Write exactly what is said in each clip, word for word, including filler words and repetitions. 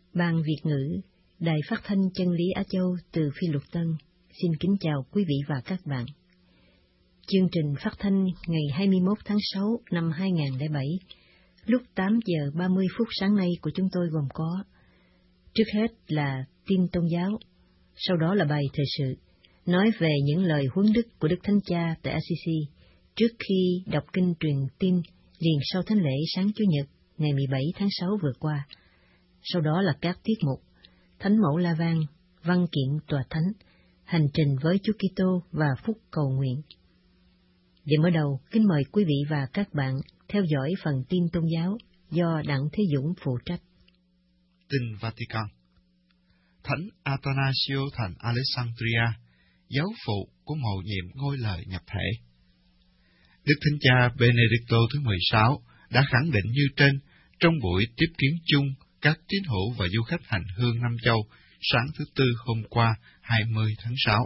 Ban Việt ngữ, Đài Phát thanh Chân lý Á Châu từ Phi Luật Tân, xin kính chào quý vị và các bạn. Chương trình phát thanh ngày hai mươi mốt tháng sáu năm hai nghìn không trăm lẻ bảy, lúc tám giờ ba mươi phút sáng nay của chúng tôi gồm có: trước hết là tin tôn giáo, sau đó là bài thời sự, nói về những lời huấn đức của Đức Thánh Cha tại a xê xê, trước khi đọc kinh truyền tin liền sau thánh lễ sáng Chủ nhật ngày mười bảy tháng sáu vừa qua. Sau đó là các tiết mục Thánh mẫu La Vang, văn kiện tòa thánh, hành trình với Chúa Kitô và phúc cầu nguyện. Để mở đầu, kính mời quý vị và các bạn theo dõi phần tin tôn giáo do Đặng Thế Dũng phụ trách. Tin Vatican. Thánh Athanasio thành Alexandria, giáo phụ của mầu nhiệm ngôi lời nhập thể. Đức Thánh Cha Benedicto thứ mười sáu đã khẳng định như trên trong buổi tiếp kiến chung các tín hữu và du khách hành hương năm châu sáng thứ Tư hôm qua hai mươi tháng sáu.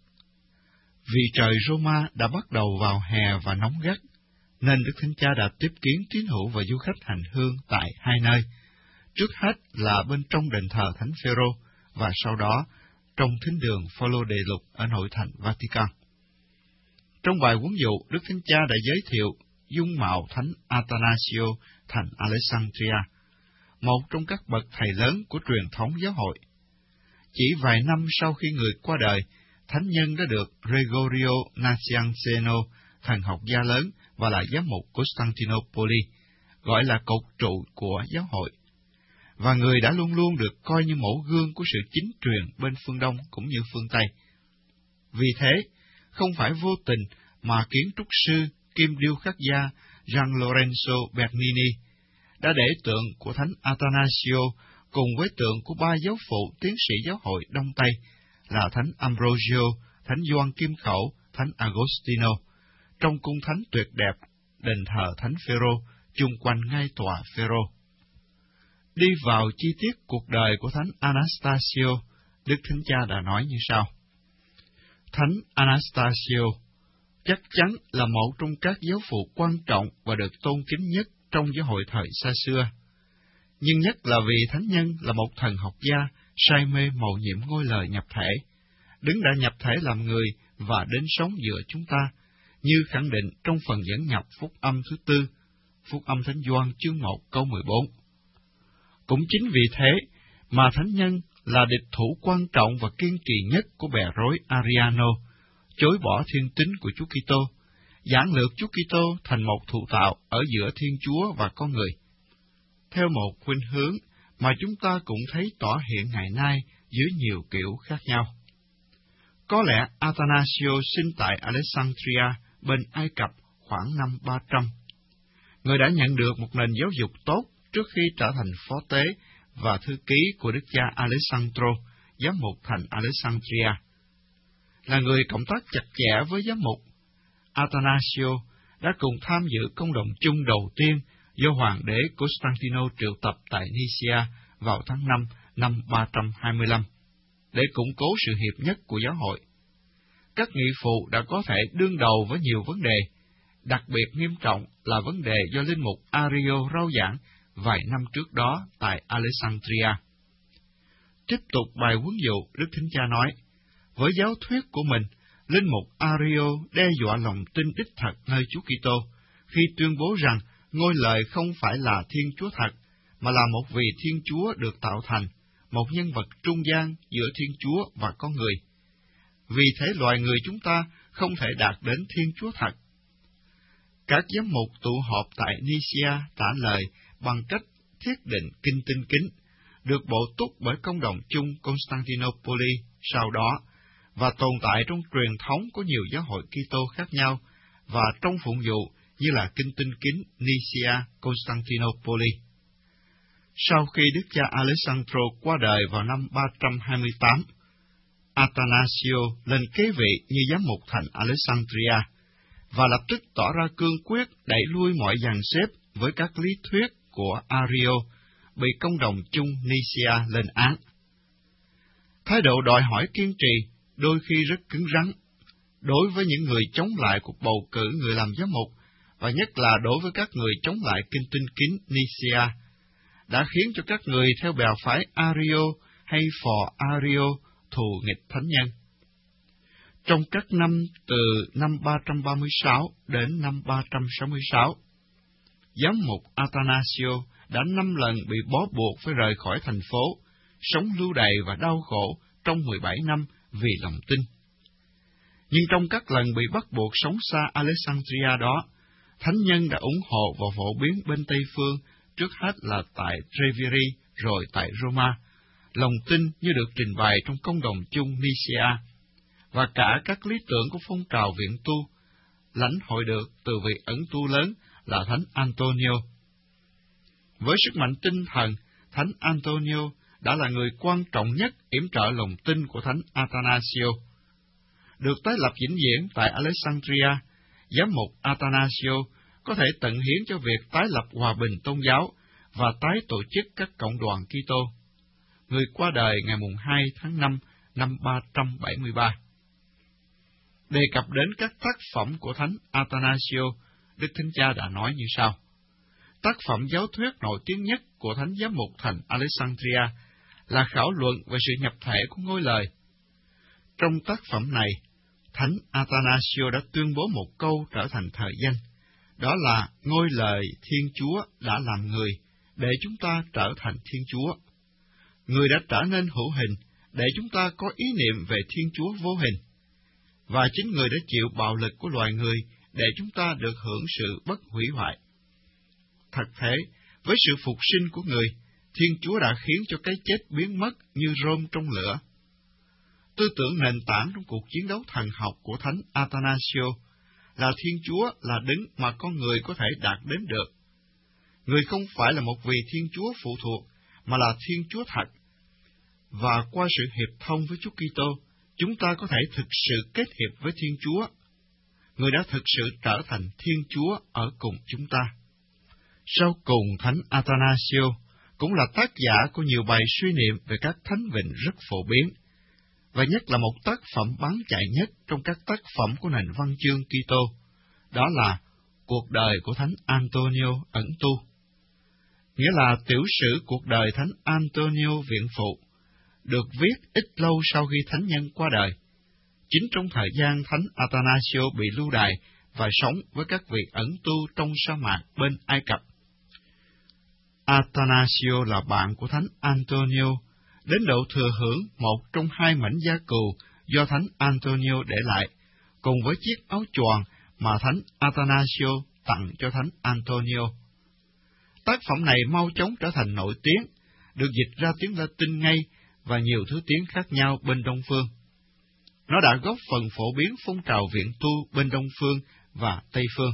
Vì trời Roma đã bắt đầu vào hè và nóng gắt, nên Đức Thánh Cha đã tiếp kiến tín hữu và du khách hành hương tại hai nơi. Trước hết là bên trong đền thờ Thánh Phêrô và sau đó trong thính đường Phaolô Đề Lục ở nội thành Vatican. Trong bài huấn dụ, Đức Thánh Cha đã giới thiệu dung mạo Thánh Athanasio thành Alexandria, một trong các bậc thầy lớn của truyền thống giáo hội. Chỉ vài năm sau khi người qua đời, thánh nhân đã được Gregorio Nacianceno, thần học gia lớn và là giám mục Constantinople, gọi là cột trụ của giáo hội, và người đã luôn luôn được coi như mẫu gương của sự chính truyền bên phương Đông cũng như phương Tây. Vì thế, không phải vô tình mà kiến trúc sư kim điêu khắc gia Gian Lorenzo Bernini đã để tượng của Thánh Athanasio cùng với tượng của ba giáo phụ tiến sĩ giáo hội Đông Tây là Thánh Ambrogio, Thánh Gioan Kim Khẩu, Thánh Agostino, trong cung thánh tuyệt đẹp, đền thờ Thánh Phêrô, chung quanh ngay tòa Phêrô. Đi vào chi tiết cuộc đời của Thánh Anastasio, Đức Thánh Cha đã nói như sau. Thánh Anastasio chắc chắn là một trong các giáo phụ quan trọng và được tôn kính nhất trong giáo hội thời xa xưa, nhưng nhất là vì thánh nhân là một thần học gia say mê mầu nhiệm ngôi lời nhập thể, đứng đã nhập thể làm người và đến sống giữa chúng ta, như khẳng định trong phần dẫn nhập phúc âm thứ tư, phúc âm Thánh Gioan chương một câu mười bốn. Cũng chính vì thế mà thánh nhân là địch thủ quan trọng và kiên trì nhất của bè rối Ariano, chối bỏ thiên tính của Chúa Kitô, giảng lược Chúa Kitô thành một thụ tạo ở giữa Thiên Chúa và con người. Theo một khuynh hướng mà chúng ta cũng thấy tỏ hiện ngày nay dưới nhiều kiểu khác nhau. Có lẽ Athanasio sinh tại Alexandria bên Ai Cập khoảng năm ba trăm. Người đã nhận được một nền giáo dục tốt trước khi trở thành phó tế và thư ký của đức cha Alessandro, giám mục thành Alexandria. Là người cộng tác chặt chẽ với giám mục, Athanasio đã cùng tham dự công đồng chung đầu tiên do Hoàng đế Constantino triệu tập tại Nicaea vào tháng năm năm ba trăm hai mươi lăm, để củng cố sự hiệp nhất của giáo hội. Các nghị phụ đã có thể đương đầu với nhiều vấn đề, đặc biệt nghiêm trọng là vấn đề do linh mục Ario rao giảng vài năm trước đó tại Alexandria. Tiếp tục bài huấn dụ, Đức Thánh Cha nói, với giáo thuyết của mình, linh mục Ario đe dọa lòng tin đích thật nơi Chúa Kitô khi tuyên bố rằng ngôi lời không phải là Thiên Chúa thật, mà là một vị Thiên Chúa được tạo thành, một nhân vật trung gian giữa Thiên Chúa và con người. Vì thế loài người chúng ta không thể đạt đến Thiên Chúa thật. Các giám mục tụ họp tại Nicaea trả lời bằng cách thiết định kinh tinh kính, được bổ túc bởi công đồng chung Constantinople sau đó, và tồn tại trong truyền thống của nhiều giáo hội Kitô khác nhau, và trong phụng vụ như là kinh tinh kính Nicaea Constantinople. Sau khi đức cha Alessandro qua đời vào năm ba trăm hai mươi tám, Athanasio lên kế vị như giám mục thành Alexandria, và lập tức tỏ ra cương quyết đẩy lui mọi dàn xếp với các lý thuyết của Ario bị công đồng chung Nicaea lên án. Thái độ đòi hỏi kiên trì, đôi khi rất cứng rắn, đối với những người chống lại cuộc bầu cử người làm giám mục, và nhất là đối với các người chống lại kinh tinh kính Nicaea, đã khiến cho các người theo bè phái Ario hay phò Ario thù nghịch thánh nhân. Trong các năm từ năm ba trăm ba mươi sáu đến năm ba trăm sáu mươi sáu, giám mục Athanasio đã năm lần bị bó buộc phải rời khỏi thành phố, sống lưu đày và đau khổ trong mười bảy năm vì lòng tin. Nhưng trong các lần bị bắt buộc sống xa Alexandria đó, thánh nhân đã ủng hộ và phổ biến bên Tây Phương, trước hết là tại Treviri, rồi tại Roma, lòng tin như được trình bày trong công đồng chung Nicaea, và cả các lý tưởng của phong trào viện tu, lãnh hội được từ vị ẩn tu lớn là Thánh Antonio. Với sức mạnh tinh thần, Thánh Antonio đã là người quan trọng nhất yểm trợ lòng tin của Thánh Athanasio. Được tái lập vĩnh viễn tại Alexandria, giám mục Athanasio có thể tận hiến cho việc tái lập hòa bình tôn giáo và tái tổ chức các cộng đoàn Kitô. Người qua đời ngày hai tháng năm năm ba trăm bảy mươi ba. Đề cập đến các tác phẩm của Thánh Athanasio, Đức Thánh Cha đã nói như sau. Tác phẩm giáo thuyết nổi tiếng nhất của Thánh Giám mục thành Alexandria là khảo luận về sự nhập thể của ngôi lời. Trong tác phẩm này, Thánh Athanasio đã tuyên bố một câu trở thành thời danh, đó là ngôi lời Thiên Chúa đã làm người, để chúng ta trở thành Thiên Chúa. Người đã trở nên hữu hình, để chúng ta có ý niệm về Thiên Chúa vô hình. Và chính người đã chịu bạo lực của loài người, để chúng ta được hưởng sự bất hủy hoại. Thật thế, với sự phục sinh của người, Thiên Chúa đã khiến cho cái chết biến mất như rơm trong lửa. Tư tưởng nền tảng trong cuộc chiến đấu thần học của Thánh Athanasio là Thiên Chúa là đứng mà con người có thể đạt đến được. Người không phải là một vị Thiên Chúa phụ thuộc, mà là Thiên Chúa thật. Và qua sự hiệp thông với Chúa Kitô, chúng ta có thể thực sự kết hiệp với Thiên Chúa. Người đã thực sự trở thành Thiên Chúa ở cùng chúng ta. Sau cùng, Thánh Athanasio cũng là tác giả của nhiều bài suy niệm về các thánh vịnh rất phổ biến, và nhất là một tác phẩm bán chạy nhất trong các tác phẩm của nền văn chương Kitô, đó là Cuộc đời của Thánh Antonio ẩn tu, nghĩa là tiểu sử cuộc đời Thánh Antonio viện phụ, được viết ít lâu sau khi thánh nhân qua đời, chính trong thời gian Thánh Athanasio bị lưu đày và sống với các vị ẩn tu trong sa mạc bên Ai Cập. Athanasio là bạn của Thánh Antonio, đến độ thừa hưởng một trong hai mảnh da cừu do Thánh Antonio để lại, cùng với chiếc áo choàng mà Thánh Athanasio tặng cho Thánh Antonio. Tác phẩm này mau chóng trở thành nổi tiếng, được dịch ra tiếng Latin ngay và nhiều thứ tiếng khác nhau bên Đông Phương. Nó đã góp phần phổ biến phong trào viện tu bên Đông Phương và Tây Phương.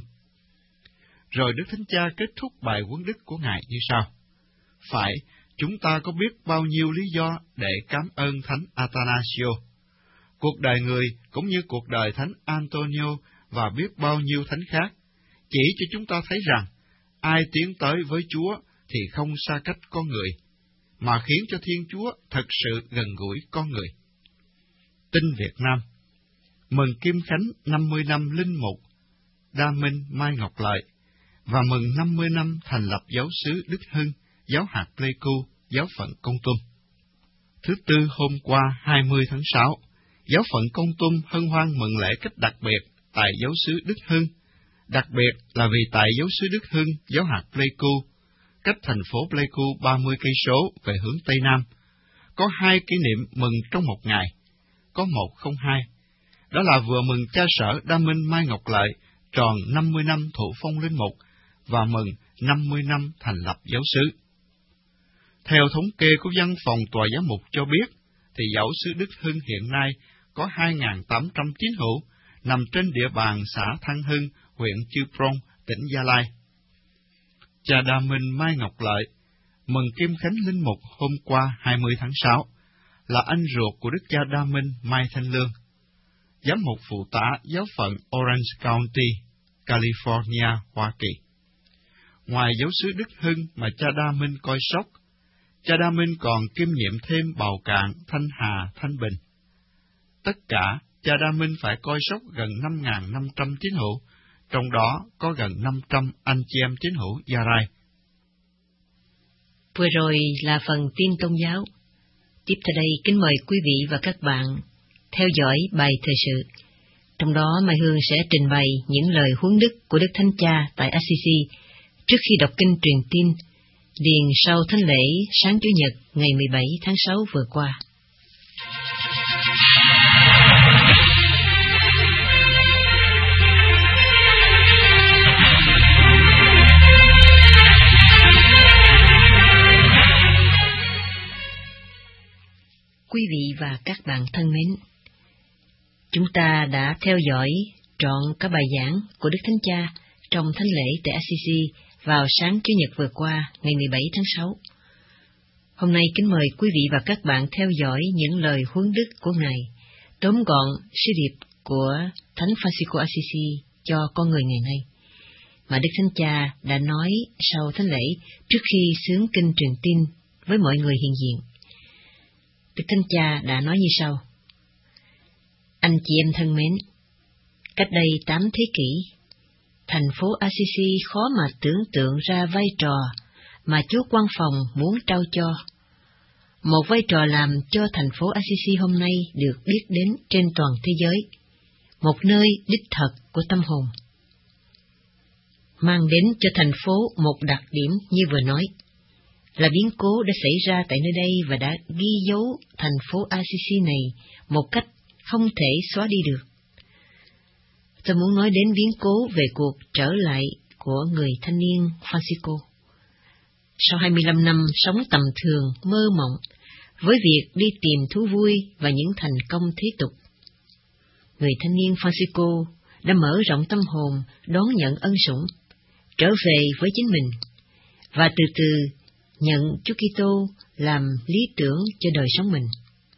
Rồi Đức Thánh Cha kết thúc bài huấn đức của Ngài như sau. Phải, chúng ta có biết bao nhiêu lý do để cảm ơn Thánh Athanasio. Cuộc đời người cũng như cuộc đời Thánh Antonio và biết bao nhiêu thánh khác, chỉ cho chúng ta thấy rằng, ai tiến tới với Chúa thì không xa cách con người, mà khiến cho Thiên Chúa thật sự gần gũi con người. Tin Việt Nam. Mừng Kim Khánh năm mươi năm linh mục Đa Minh Mai Ngọc Lợi, và mừng năm mươi năm thành lập giáo xứ Đức Hưng, giáo hạt Pleiku, giáo phận Kon Tum. Thứ tư hôm qua hai mươi tháng sáu, giáo phận Kon Tum hân hoan mừng lễ cách đặc biệt tại giáo xứ Đức Hưng, đặc biệt là vì tại giáo xứ Đức Hưng, giáo hạt Pleiku, cách thành phố Pleiku ba mươi cây số về hướng Tây Nam, có hai kỷ niệm mừng trong một ngày, có một không hai, đó là vừa mừng cha sở Đa Minh Mai Ngọc Lợi tròn năm mươi năm thụ phong linh mục và mừng năm mươi năm thành lập giáo xứ. Theo thống kê của văn phòng tòa giám mục cho biết, thì giáo xứ Đức Hưng hiện nay có hai nghìn tám trăm tín hữu nằm trên địa bàn xã Thăng Hưng, huyện Chư Prong, tỉnh Gia Lai. Cha Đa Minh Mai Ngọc Lợi mừng Kim Khánh linh mục hôm qua hai mươi tháng sáu, là anh ruột của Đức cha Đa Minh Mai Thanh Lương, giám mục phụ tá giáo phận Orange County, California, Hoa Kỳ. Ngoài giáo xứ Đức Hưng mà cha Đa Minh coi sóc, cha Đa Minh còn kiêm nhiệm thêm Bào Cạn, Thanh Hà, Thanh Bình. Tất cả, cha Đa Minh phải coi sóc gần năm nghìn năm trăm tín hữu, trong đó có gần năm trăm anh chị em tín hữu Gia Rai. Vừa rồi là phần tin tôn giáo. Tiếp theo đây kính mời quý vị và các bạn theo dõi bài thời sự. Trong đó Mai Hương sẽ trình bày những lời huấn đức của Đức Thánh Cha tại Assisi trước khi đọc kinh truyền tin, điền sau thánh lễ sáng Chủ nhật ngày mười bảy tháng sáu vừa qua. Quý vị và các bạn thân mến, chúng ta đã theo dõi trọn các bài giảng của Đức Thánh Cha trong thánh lễ tại Assisi vào sáng Chủ nhật vừa qua, ngày mười bảy tháng sáu. Hôm nay kính mời quý vị và các bạn theo dõi những lời huấn đức của Ngài, tóm gọn sứ điệp của Thánh Francisco Assisi cho con người ngày nay, mà Đức Thánh Cha đã nói sau thánh lễ trước khi xướng kinh truyền tin với mọi người hiện diện. Đức Thánh Cha đã nói như sau: Anh chị em thân mến, cách đây tám thế kỷ, thành phố Assisi khó mà tưởng tượng ra vai trò mà Chúa Quan Phòng muốn trao cho. Một vai trò làm cho thành phố Assisi hôm nay được biết đến trên toàn thế giới, một nơi đích thực của tâm hồn, mang đến cho thành phố một đặc điểm như vừa nói, là biến cố đã xảy ra tại nơi đây và đã ghi dấu thành phố Assisi này một cách không thể xóa đi được. Tôi muốn nói đến biến cố về cuộc trở lại của người thanh niên Francisco. Sau hai mươi lăm năm sống tầm thường, mơ mộng, với việc đi tìm thú vui và những thành công thế tục, người thanh niên Francisco đã mở rộng tâm hồn đón nhận ân sủng, trở về với chính mình, và từ từ nhận Chúa Kitô làm lý tưởng cho đời sống mình.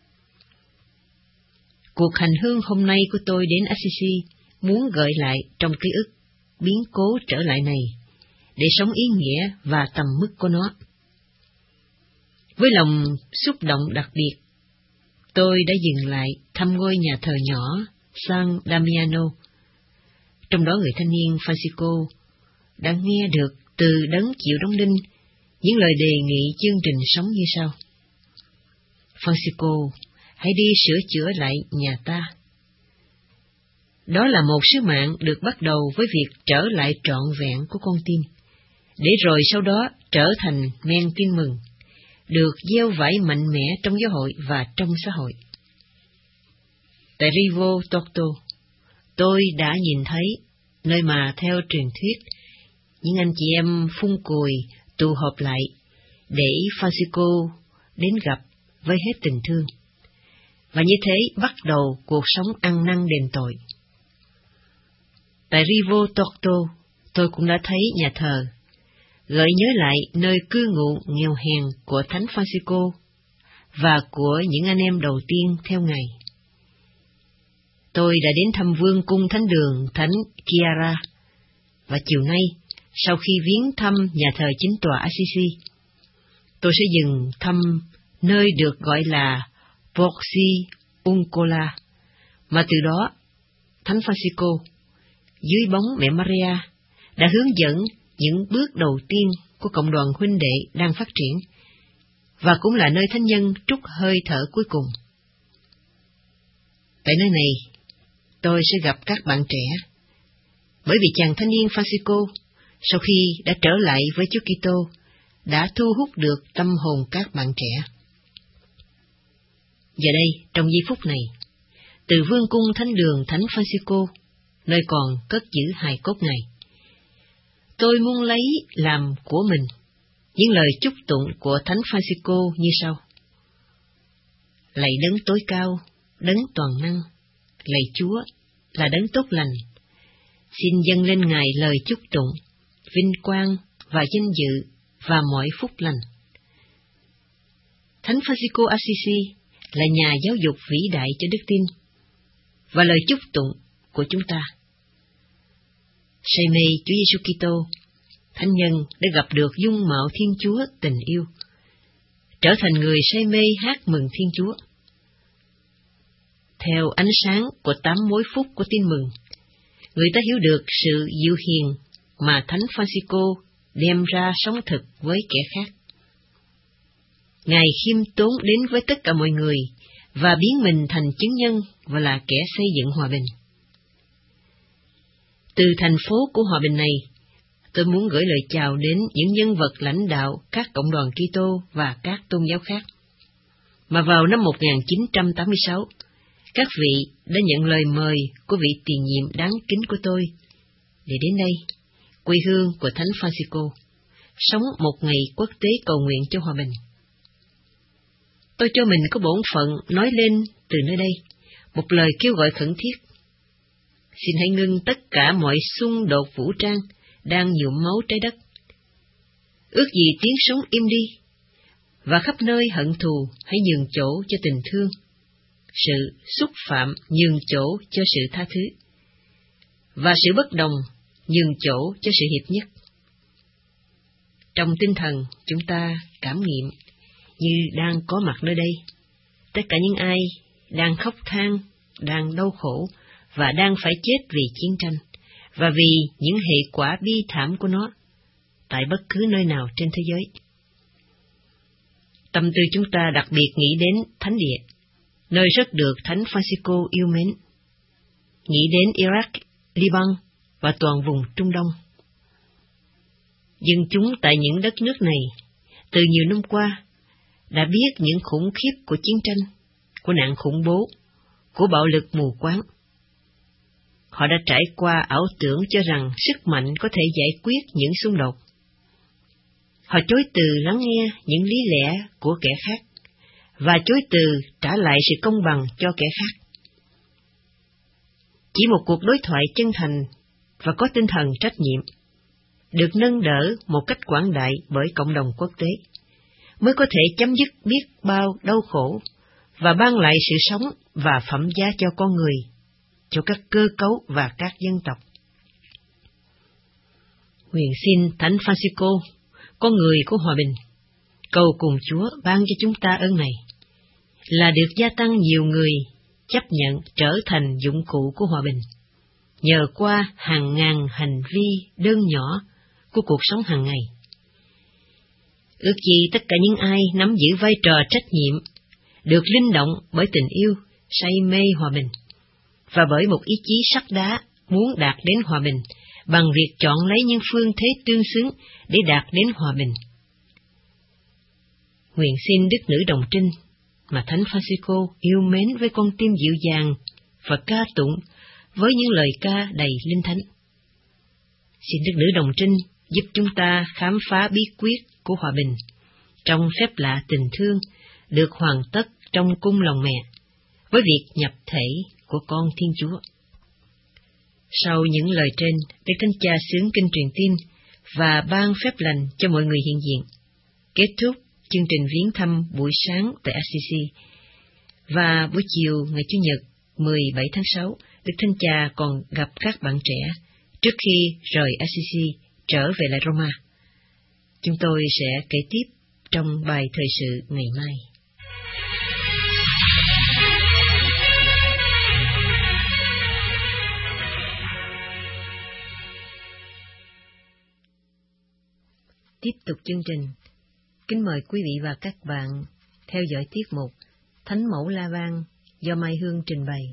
Cuộc hành hương hôm nay của tôi đến Assisi muốn gợi lại trong ký ức biến cố trở lại này, để sống ý nghĩa và tầm mức của nó. Với lòng xúc động đặc biệt, tôi đã dừng lại thăm ngôi nhà thờ nhỏ San Damiano. Trong đó người thanh niên Francisco đã nghe được từ đấng chịu đóng đinh những lời đề nghị chương trình sống như sau: Francisco, hãy đi sửa chữa lại nhà ta. Đó là một sứ mạng được bắt đầu với việc trở lại trọn vẹn của con tim, để rồi sau đó trở thành men tin mừng, được gieo vải mạnh mẽ trong giáo hội và trong xã hội. Tại Rivo Torto, tôi đã nhìn thấy nơi mà theo truyền thuyết những anh chị em phun cùi tụ họp lại để Francisco đến gặp với hết tình thương, và như thế bắt đầu cuộc sống ăn năn đền tội. Tại Rivo Torto, tôi cũng đã thấy nhà thờ, gợi nhớ lại nơi cư ngụ nghèo hèn của Thánh Francisco và của những anh em đầu tiên theo Ngài. Tôi đã đến thăm vương cung thánh đường Thánh Chiara, và chiều nay, sau khi viếng thăm nhà thờ chính tòa Assisi, tôi sẽ dừng thăm nơi được gọi là Porci Uncola, mà từ đó Thánh Francisco, dưới bóng mẹ Maria, đã hướng dẫn những bước đầu tiên của cộng đoàn huynh đệ đang phát triển, và cũng là nơi thánh nhân trút hơi thở cuối cùng. Tại nơi này, tôi sẽ gặp các bạn trẻ, bởi vì chàng thanh niên Francisco, sau khi đã trở lại với Chúa Kitô, đã thu hút được tâm hồn các bạn trẻ. Giờ đây, trong giây phút này, từ vương cung thánh đường Thánh Francisco, nơi còn cất giữ hài cốt Ngài, tôi muốn lấy làm của mình những lời chúc tụng của Thánh Francisco như sau: Lạy đấng tối cao, đấng toàn năng, lạy Chúa là đấng tốt lành, xin dâng lên Ngài lời chúc tụng, vinh quang và danh dự và mọi phúc lành. Thánh Francisco Assisi là nhà giáo dục vĩ đại cho đức tin, và lời chúc tụng của chúng ta. Say mê Chúa Giêsu Kitô, thánh nhân đã gặp được dung mạo Thiên Chúa tình yêu, trở thành người say mê hát mừng Thiên Chúa. Theo ánh sáng của tám mối phúc của tin mừng, người ta hiểu được sự dịu hiền mà Thánh Francisco đem ra sống thực với kẻ khác. Ngài khiêm tốn đến với tất cả mọi người và biến mình thành chứng nhân và là kẻ xây dựng hòa bình. Từ thành phố của hòa bình này, tôi muốn gửi lời chào đến những nhân vật lãnh đạo các cộng đoàn Kitô và các tôn giáo khác, mà vào năm một nghìn chín trăm tám mươi sáu, các vị đã nhận lời mời của vị tiền nhiệm đáng kính của tôi để đến đây, quê hương của Thánh Francisco, sống một ngày quốc tế cầu nguyện cho hòa bình. Tôi cho mình có bổn phận nói lên từ nơi đây một lời kêu gọi khẩn thiết. Xin hãy ngưng tất cả mọi xung đột vũ trang đang nhuộm máu trái đất. Ước gì tiếng súng im đi, và khắp nơi hận thù hãy nhường chỗ cho tình thương, sự xúc phạm nhường chỗ cho sự tha thứ, và sự bất đồng nhường chỗ cho sự hiệp nhất. Trong tinh thần chúng ta cảm nghiệm như đang có mặt nơi đây, tất cả những ai đang khóc than, đang đau khổ và đang phải chết vì chiến tranh và vì những hệ quả bi thảm của nó tại bất cứ nơi nào trên thế giới. Tâm tư chúng ta đặc biệt nghĩ đến Thánh Địa, nơi rất được Thánh Francisco yêu mến, nghĩ đến Iraq, Liban và toàn vùng Trung Đông. Dân chúng tại những đất nước này từ nhiều năm qua đã biết những khủng khiếp của chiến tranh, của nạn khủng bố, của bạo lực mù quáng. Họ đã trải qua ảo tưởng cho rằng sức mạnh có thể giải quyết những xung đột. Họ chối từ lắng nghe những lý lẽ của kẻ khác, và chối từ trả lại sự công bằng cho kẻ khác. Chỉ một cuộc đối thoại chân thành và có tinh thần trách nhiệm, được nâng đỡ một cách quảng đại bởi cộng đồng quốc tế, mới có thể chấm dứt biết bao đau khổ và ban lại sự sống và phẩm giá cho con người, cho các cơ cấu và các dân tộc. Nguyện xin Thánh Francisco, con người của hòa bình, cầu cùng Chúa ban cho chúng ta ơn này, là được gia tăng nhiều người chấp nhận trở thành dụng cụ của hòa bình, nhờ qua hàng ngàn hành vi đơn nhỏ của cuộc sống hàng ngày. Ước gì tất cả những ai nắm giữ vai trò trách nhiệm được linh động bởi tình yêu, say mê hòa bình, và bởi một ý chí sắt đá muốn đạt đến hòa bình bằng việc chọn lấy những phương thế tương xứng để đạt đến hòa bình. Nguyện xin Đức Nữ Đồng Trinh, mà Thánh Francisco yêu mến với con tim dịu dàng và ca tụng với những lời ca đầy linh thánh. Xin Đức Nữ Đồng Trinh giúp chúng ta khám phá bí quyết của hòa bình trong phép lạ tình thương được hoàn tất trong cung lòng mẹ, với việc nhập thể của con Thiên Chúa. Sau những lời trên, Đức Thánh Cha xướng kinh truyền tin và ban phép lành cho mọi người hiện diện, kết thúc chương trình viếng thăm buổi sáng tại Assisi. Và buổi chiều ngày Chủ nhật mười bảy tháng sáu, Đức Thánh Cha còn gặp các bạn trẻ trước khi rời Assisi trở về lại Roma. Chúng tôi sẽ kể tiếp trong bài thời sự ngày mai. Tiếp tục chương trình, kính mời quý vị và các bạn theo dõi tiết mục Thánh Mẫu La Vang do Mai Hương trình bày.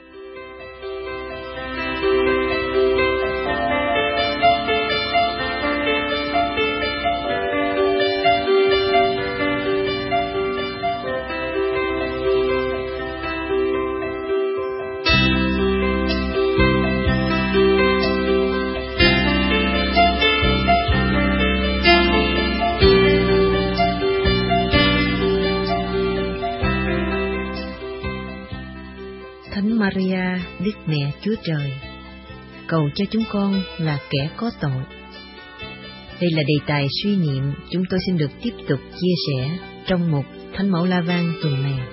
Maria, Đức Mẹ Chúa Trời, cầu cho chúng con là kẻ có tội. Đây là đề tài suy niệm chúng tôi xin được tiếp tục chia sẻ trong mục Thánh Mẫu La Vang tuần này.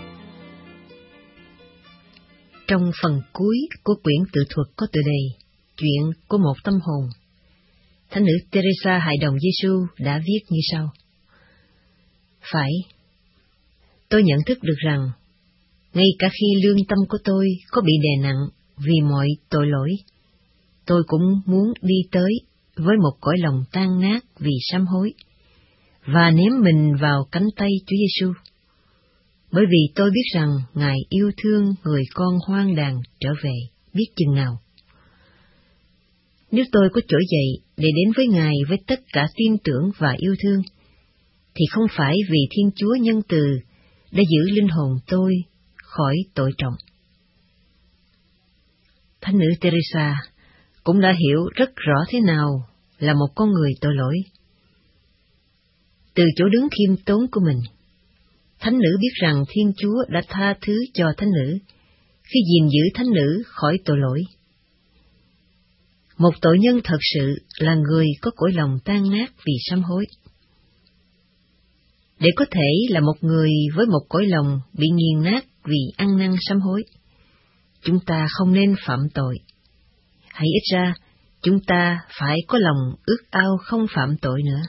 Trong phần cuối của quyển tự thuật có tựa đề chuyện của một tâm hồn. Thánh nữ Teresa hài đồng Giêsu đã viết như sau: Phải, tôi nhận thức được rằng, ngay cả khi lương tâm của tôi có bị đè nặng vì mọi tội lỗi, tôi cũng muốn đi tới với một cõi lòng tan nát vì sám hối, và ném mình vào cánh tay Chúa Giêsu, bởi vì tôi biết rằng Ngài yêu thương người con hoang đàn trở về biết chừng nào. Nếu tôi có trỗi dậy để đến với Ngài với tất cả tin tưởng và yêu thương, thì không phải vì Thiên Chúa nhân từ đã giữ linh hồn tôi khỏi tội trọng. Thánh nữ Teresa cũng đã hiểu rất rõ thế nào là một con người tội lỗi. Từ chỗ đứng khiêm tốn của mình, thánh nữ biết rằng Thiên Chúa đã tha thứ cho thánh nữ khi gìn giữ thánh nữ khỏi tội lỗi. Một tội nhân thật sự là người có cõi lòng tan nát vì sám hối. Để có thể là một người với một cõi lòng bị nghiền nát vì ăn năn sám hối, chúng ta không nên phạm tội. Hay ít ra, chúng ta phải có lòng ước ao không phạm tội nữa.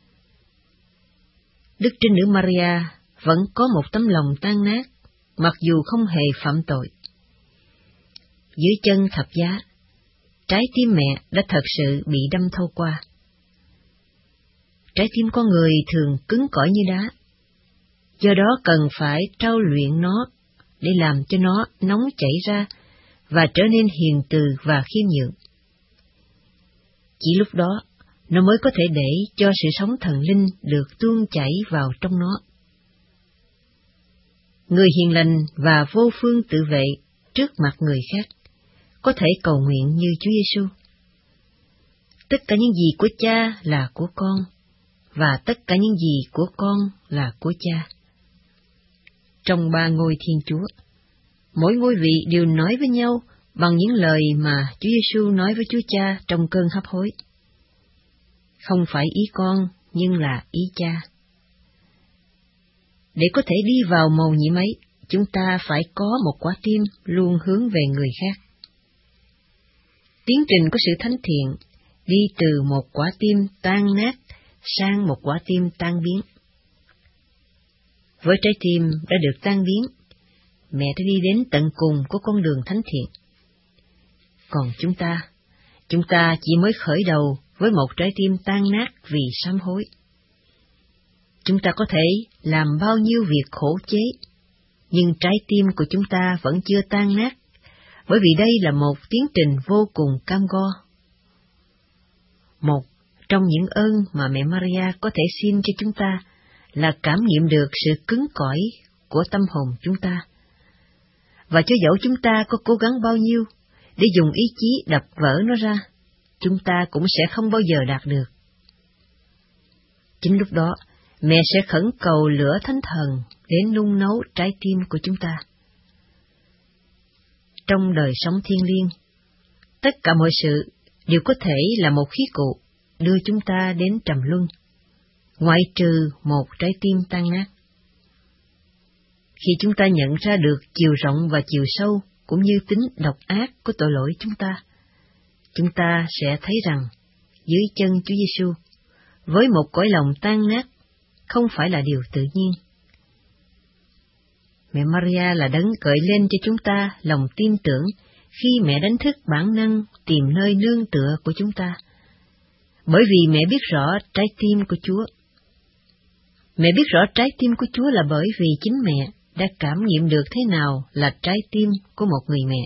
Đức Trinh Nữ Maria vẫn có một tấm lòng tan nát, mặc dù không hề phạm tội. Dưới chân thập giá, trái tim mẹ đã thật sự bị đâm thâu qua. Trái tim con người thường cứng cỏi như đá, do đó cần phải trau luyện nó để làm cho nó nóng chảy ra và trở nên hiền từ và khiêm nhượng. Chỉ lúc đó, nó mới có thể để cho sự sống thần linh được tuôn chảy vào trong nó. Người hiền lành và vô phương tự vệ trước mặt người khác có thể cầu nguyện như Chúa Giêsu: tất cả những gì của Cha là của con, và tất cả những gì của con là của Cha. Trong ba ngôi Thiên Chúa, mỗi ngôi vị đều nói với nhau bằng những lời mà Chúa Giêsu nói với Chúa Cha trong cơn hấp hối: không phải ý con, nhưng là ý Cha. Để có thể đi vào mầu nhiệm ấy, chúng ta phải có một quả tim luôn hướng về người khác. Tiến trình của sự thánh thiện đi từ một quả tim tan nát sang một quả tim tan biến. Với trái tim đã được tan biến, mẹ đã đi đến tận cùng của con đường thánh thiện. Còn chúng ta, chúng ta chỉ mới khởi đầu với một trái tim tan nát vì sám hối. Chúng ta có thể làm bao nhiêu việc khổ chế, nhưng trái tim của chúng ta vẫn chưa tan nát, bởi vì đây là một tiến trình vô cùng cam go. Một trong những ơn mà mẹ Maria có thể xin cho chúng ta là cảm nghiệm được sự cứng cỏi của tâm hồn chúng ta. Và cho dẫu chúng ta có cố gắng bao nhiêu để dùng ý chí đập vỡ nó ra, chúng ta cũng sẽ không bao giờ đạt được. Chính lúc đó, mẹ sẽ khẩn cầu lửa thánh thần đến nung nấu trái tim của chúng ta. Trong đời sống thiêng liêng, tất cả mọi sự đều có thể là một khí cụ đưa chúng ta đến trầm luân, ngoại trừ một trái tim tan nát. Khi chúng ta nhận ra được chiều rộng và chiều sâu cũng như tính độc ác của tội lỗi chúng ta, chúng ta sẽ thấy rằng dưới chân Chúa Giêsu, với một cõi lòng tan nát, không phải là điều tự nhiên. Mẹ Maria là đấng gợi lên cho chúng ta lòng tin tưởng khi mẹ đánh thức bản năng tìm nơi nương tựa của chúng ta, bởi vì mẹ biết rõ trái tim của Chúa. Mẹ biết rõ trái tim của Chúa là bởi vì chính mẹ đã cảm nghiệm được thế nào là trái tim của một người mẹ.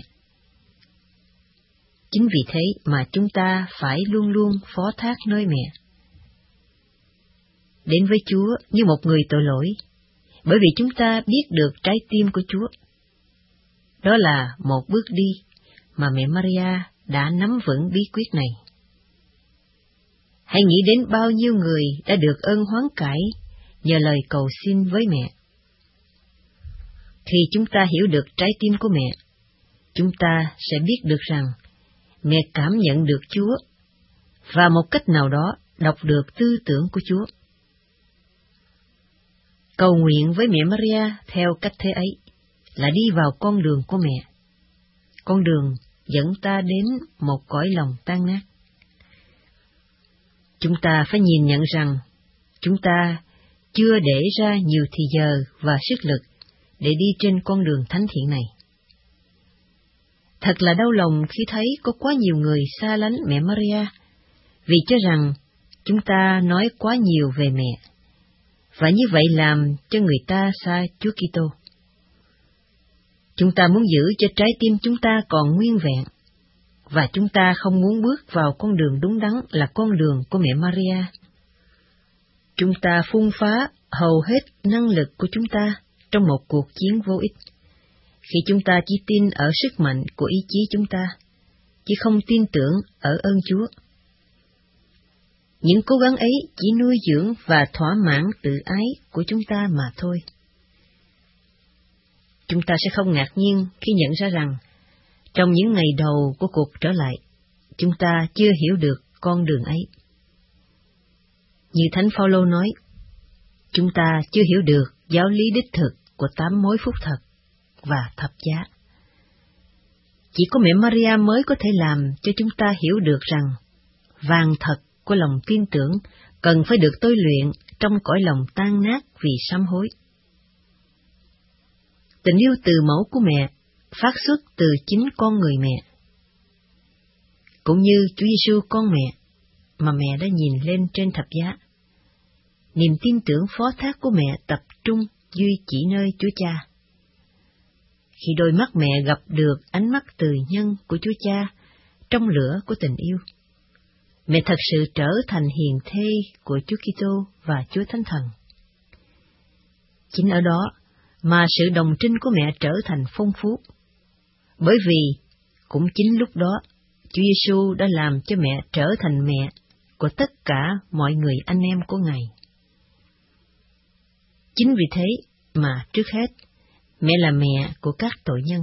Chính vì thế mà chúng ta phải luôn luôn phó thác nơi mẹ. Đến với Chúa như một người tội lỗi, bởi vì chúng ta biết được trái tim của Chúa. Đó là một bước đi mà mẹ Maria đã nắm vững bí quyết này. Hãy nghĩ đến bao nhiêu người đã được ơn hoán cải nhờ lời cầu xin với mẹ. Khi chúng ta hiểu được trái tim của mẹ, chúng ta sẽ biết được rằng mẹ cảm nhận được Chúa, và một cách nào đó đọc được tư tưởng của Chúa. Cầu nguyện với mẹ Maria theo cách thế ấy là đi vào con đường của mẹ, con đường dẫn ta đến một cõi lòng tan nát. Chúng ta phải nhìn nhận rằng chúng ta chưa để ra nhiều thì giờ và sức lực để đi trên con đường thánh thiện này. Thật là đau lòng khi thấy có quá nhiều người xa lánh mẹ Maria vì cho rằng chúng ta nói quá nhiều về mẹ, và như vậy làm cho người ta xa Chúa Kitô. Chúng ta muốn giữ cho trái tim chúng ta còn nguyên vẹn, và chúng ta không muốn bước vào con đường đúng đắn là con đường của mẹ Maria. Chúng ta phung phá hầu hết năng lực của chúng ta trong một cuộc chiến vô ích, khi chúng ta chỉ tin ở sức mạnh của ý chí chúng ta, chứ không tin tưởng ở ơn Chúa. Những cố gắng ấy chỉ nuôi dưỡng và thỏa mãn tự ái của chúng ta mà thôi. Chúng ta sẽ không ngạc nhiên khi nhận ra rằng, trong những ngày đầu của cuộc trở lại, chúng ta chưa hiểu được con đường ấy. Như Thánh Phaolô nói, chúng ta chưa hiểu được giáo lý đích thực của tám mối phúc thật và thập giá. Chỉ có mẹ Maria mới có thể làm cho chúng ta hiểu được rằng vàng thật của lòng tin tưởng cần phải được tôi luyện trong cõi lòng tan nát vì sám hối. Tình yêu từ mẫu của mẹ phát xuất từ chính con người mẹ, cũng như Chúa Giêsu con mẹ mà mẹ đã nhìn lên trên thập giá. Niềm tin tưởng phó thác của mẹ tập trung duy chỉ nơi Chúa Cha. Khi đôi mắt mẹ gặp được ánh mắt từ nhân của Chúa Cha trong lửa của tình yêu, mẹ thật sự trở thành hiền thê của Chúa Kitô và Chúa Thánh Thần. Chính ở đó mà sự đồng trinh của mẹ trở thành phong phú, bởi vì cũng chính lúc đó Chúa Giêsu đã làm cho mẹ trở thành mẹ của tất cả mọi người anh em của Ngài. Chính vì thế mà trước hết, mẹ là mẹ của các tội nhân.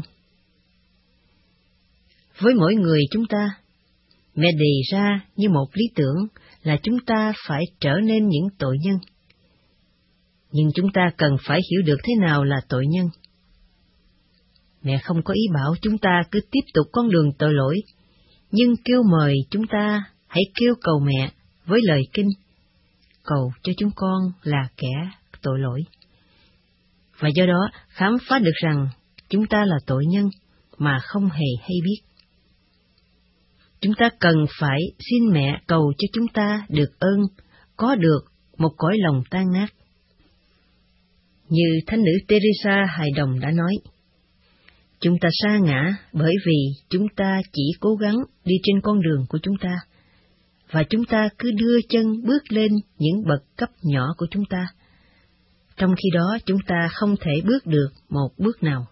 Với mỗi người chúng ta, mẹ đề ra như một lý tưởng là chúng ta phải trở nên những tội nhân. Nhưng chúng ta cần phải hiểu được thế nào là tội nhân. Mẹ không có ý bảo chúng ta cứ tiếp tục con đường tội lỗi, nhưng kêu mời chúng ta hãy kêu cầu mẹ với lời kinh, cầu cho chúng con là kẻ tội lỗi. Và do đó khám phá được rằng chúng ta là tội nhân mà không hề hay biết. Chúng ta cần phải xin mẹ cầu cho chúng ta được ơn, có được một cõi lòng tan nát. Như Thánh nữ Teresa Hài Đồng đã nói, chúng ta sa ngã bởi vì chúng ta chỉ cố gắng đi trên con đường của chúng ta, và chúng ta cứ đưa chân bước lên những bậc cấp nhỏ của chúng ta. Trong khi đó chúng ta không thể bước được một bước nào.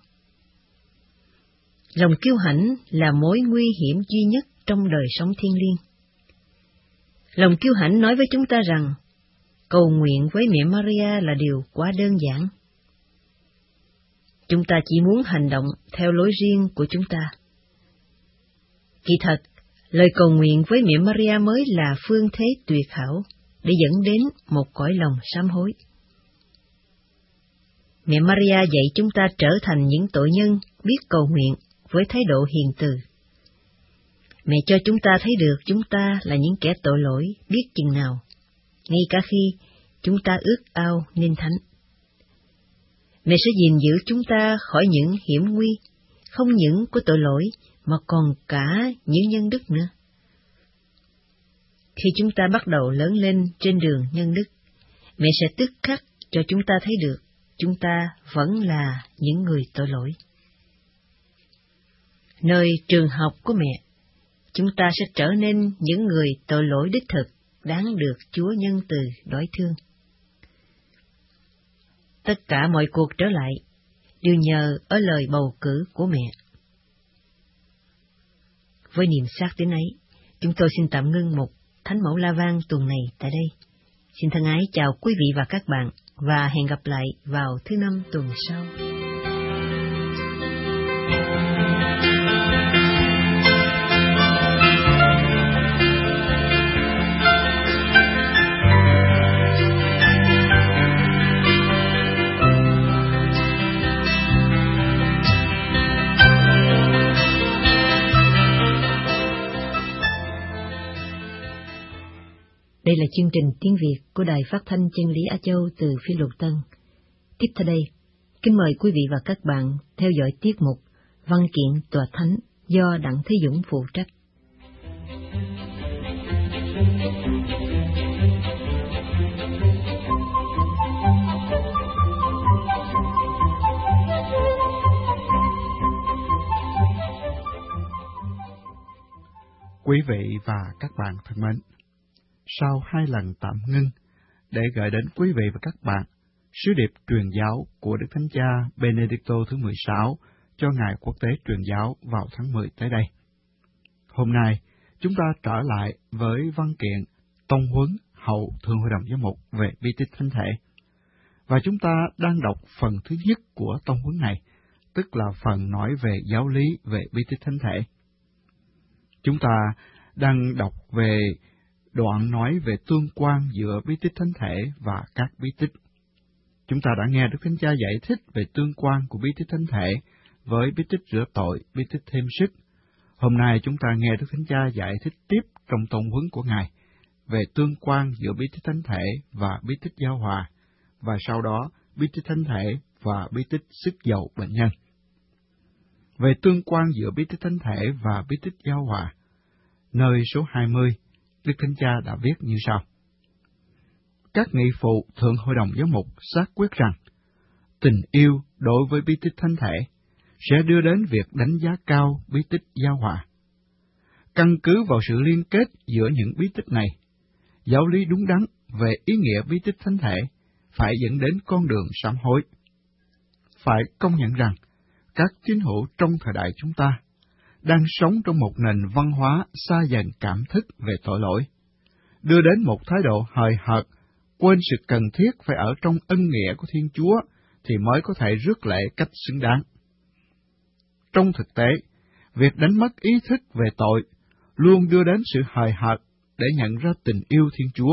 Lòng kiêu hãnh là mối nguy hiểm duy nhất trong đời sống thiêng liêng. Lòng kiêu hãnh nói với chúng ta rằng, cầu nguyện với mẹ Maria là điều quá đơn giản. Chúng ta chỉ muốn hành động theo lối riêng của chúng ta. Kỳ thật, lời cầu nguyện với mẹ Maria mới là phương thế tuyệt hảo để dẫn đến một cõi lòng sám hối. Mẹ Maria dạy chúng ta trở thành những tội nhân biết cầu nguyện với thái độ hiền từ. Mẹ cho chúng ta thấy được chúng ta là những kẻ tội lỗi biết chừng nào, ngay cả khi chúng ta ước ao nên thánh. Mẹ sẽ gìn giữ chúng ta khỏi những hiểm nguy, không những của tội lỗi mà còn cả những nhân đức nữa. Khi chúng ta bắt đầu lớn lên trên đường nhân đức, mẹ sẽ tức khắc cho chúng ta thấy được chúng ta vẫn là những người tội lỗi. Nơi trường học của mẹ, chúng ta sẽ trở nên những người tội lỗi đích thực, đáng được Chúa nhân từ đói thương. Tất cả mọi cuộc trở lại đều nhờ ở lời bầu cử của mẹ. Với niềm xác tín ấy, chúng tôi xin tạm ngưng một Thánh Mẫu La Vang tuần này tại đây. Xin thân ái chào quý vị và các bạn, và hẹn gặp lại vào thứ năm tuần sau. Đây là chương trình tiếng Việt của Đài Phát thanh Chân lý Á Châu từ Phi Luật Tân. Tiếp theo đây, kính mời quý vị và các bạn theo dõi tiết mục Văn kiện Tòa Thánh do Đặng Thế Dũng phụ trách. Quý vị và các bạn thân mến, sau hai lần tạm ngưng để gửi đến quý vị và các bạn sứ điệp truyền giáo của Đức Thánh Cha Benedicto thứ mười sáu cho Ngày Quốc tế Truyền giáo vào tháng mười tới đây. Hôm nay, chúng ta trở lại với văn kiện tông huấn hậu Thượng Hội đồng Giám mục về bí tích thánh thể. Và chúng ta đang đọc phần thứ nhất của tông huấn này, tức là phần nói về giáo lý về bí tích thánh thể. Chúng ta đang đọc về đoạn nói về tương quan giữa bí tích thánh thể và các bí tích. Chúng ta đã nghe Đức Thánh Cha giải thích về tương quan của bí tích thánh thể với bí tích rửa tội, bí tích thêm sức. Hôm nay chúng ta nghe Đức Thánh Cha giải thích tiếp trong tông huấn của Ngài về tương quan giữa bí tích thánh thể và bí tích giao hòa, và sau đó bí tích thánh thể và bí tích sức dầu bệnh nhân. Về tương quan giữa bí tích thánh thể và bí tích giao hòa, nơi số hai mươi, Đức Thánh Cha đã viết như sau. Các nghị phụ Thượng Hội đồng Giám mục xác quyết rằng, tình yêu đối với bí tích thánh thể sẽ đưa đến việc đánh giá cao bí tích giao hòa. Căn cứ vào sự liên kết giữa những bí tích này, giáo lý đúng đắn về ý nghĩa bí tích thánh thể phải dẫn đến con đường sám hối. Phải công nhận rằng, các tín hữu trong thời đại chúng ta đang sống trong một nền văn hóa xa dần cảm thức về tội lỗi, đưa đến một thái độ hời hợt, quên sự cần thiết phải ở trong ân nghĩa của Thiên Chúa thì mới có thể rước lễ cách xứng đáng. Trong thực tế, việc đánh mất ý thức về tội luôn đưa đến sự hời hợt để nhận ra tình yêu Thiên Chúa.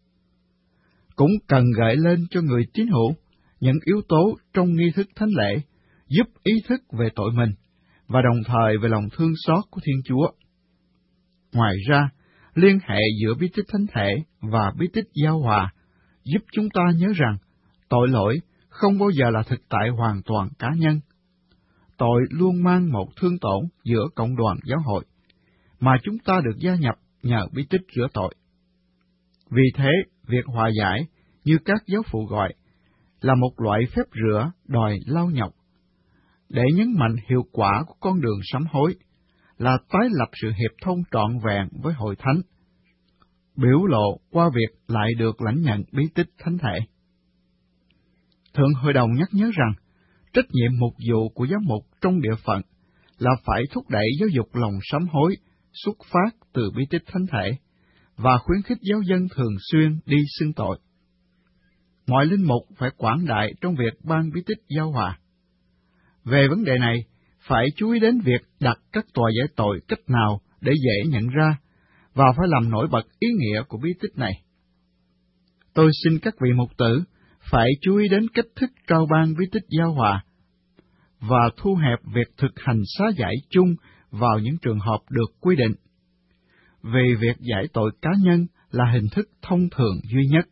Cũng cần gợi lên cho người tín hữu những yếu tố trong nghi thức thánh lễ giúp ý thức về tội mình và đồng thời về lòng thương xót của Thiên Chúa. Ngoài ra, liên hệ giữa bí tích thánh thể và bí tích giao hòa giúp chúng ta nhớ rằng tội lỗi không bao giờ là thực tại hoàn toàn cá nhân. Tội luôn mang một thương tổn giữa cộng đoàn giáo hội, mà chúng ta được gia nhập nhờ bí tích rửa tội. Vì thế, việc hòa giải, như các giáo phụ gọi, là một loại phép rửa đòi lao nhọc. Để nhấn mạnh hiệu quả của con đường sám hối là tái lập sự hiệp thông trọn vẹn với hội thánh, biểu lộ qua việc lại được lãnh nhận bí tích thánh thể. Thượng Hội đồng nhắc nhớ rằng, trách nhiệm mục vụ của giám mục trong địa phận là phải thúc đẩy giáo dục lòng sám hối xuất phát từ bí tích thánh thể và khuyến khích giáo dân thường xuyên đi xưng tội. Mọi linh mục phải quảng đại trong việc ban bí tích giao hòa. Về vấn đề này, phải chú ý đến việc đặt các tòa giải tội cách nào để dễ nhận ra, và phải làm nổi bật ý nghĩa của bí tích này. Tôi xin các vị mục tử phải chú ý đến cách thức trao ban bí tích giao hòa, và thu hẹp việc thực hành xá giải chung vào những trường hợp được quy định, vì việc giải tội cá nhân là hình thức thông thường duy nhất.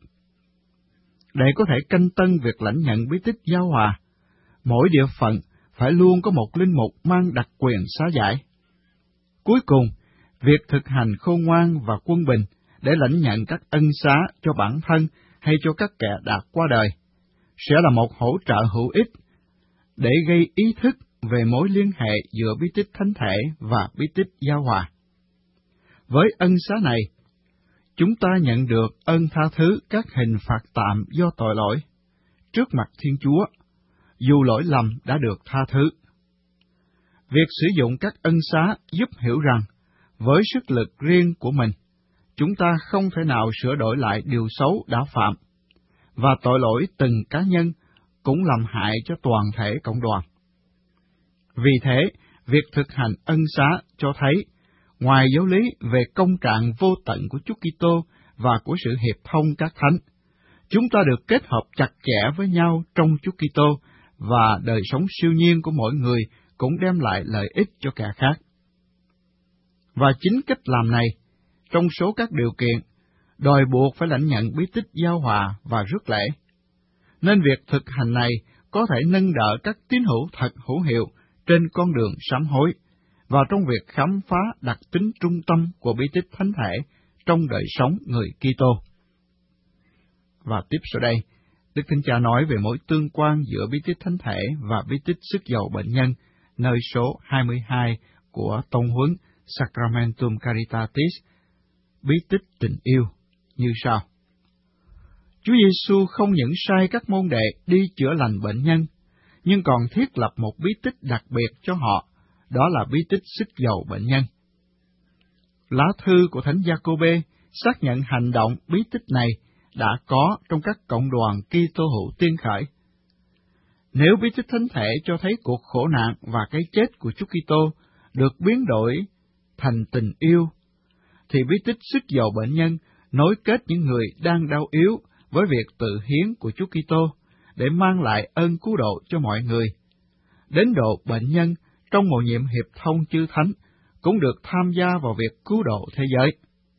Để có thể canh tân việc lãnh nhận bí tích giao hòa, mỗi địa phận phải luôn có một linh mục mang đặc quyền xá giải. Cuối cùng, việc thực hành khôn ngoan và quân bình để lãnh nhận các ân xá cho bản thân hay cho các kẻ đã qua đời sẽ là một hỗ trợ hữu ích để gây ý thức về mối liên hệ giữa bí tích thánh thể và bí tích giao hòa. Với ân xá này, chúng ta nhận được ơn tha thứ các hình phạt tạm do tội lỗi trước mặt Thiên Chúa, dù lỗi lầm đã được tha thứ. Việc sử dụng các ân xá giúp hiểu rằng, với sức lực riêng của mình, chúng ta không thể nào sửa đổi lại điều xấu đã phạm, và tội lỗi từng cá nhân cũng làm hại cho toàn thể cộng đoàn. Vì thế, việc thực hành ân xá cho thấy, ngoài giáo lý về công trạng vô tận của Chúa Kitô và của sự hiệp thông các thánh, chúng ta được kết hợp chặt chẽ với nhau trong Chúa Kitô, và đời sống siêu nhiên của mỗi người cũng đem lại lợi ích cho kẻ khác. Và chính cách làm này, trong số các điều kiện, đòi buộc phải lãnh nhận bí tích giao hòa và rước lễ. Nên việc thực hành này có thể nâng đỡ các tín hữu thật hữu hiệu trên con đường sám hối, và trong việc khám phá đặc tính trung tâm của bí tích thánh thể trong đời sống người Kitô. Và tiếp sau đây, Đức Thánh Cha nói về mối tương quan giữa bí tích thánh thể và bí tích sức dầu bệnh nhân, nơi số hai mươi hai của tông huấn Sacramentum Caritatis, bí tích tình yêu, như sau. Chúa Giêsu không những sai các môn đệ đi chữa lành bệnh nhân, nhưng còn thiết lập một bí tích đặc biệt cho họ, đó là bí tích sức dầu bệnh nhân. Lá thư của Thánh Giacôbê xác nhận hành động bí tích này đã có trong các cộng đoàn Kitô hữu tiên khởi. Nếu bí tích thánh thể cho thấy cuộc khổ nạn và cái chết của Chúa Kitô được biến đổi thành tình yêu, thì bí tích sức dầu bệnh nhân nối kết những người đang đau yếu với việc tự hiến của Chúa Kitô để mang lại ơn cứu độ cho mọi người. Đến độ bệnh nhân trong mầu nhiệm hiệp thông chư thánh cũng được tham gia vào việc cứu độ thế giới.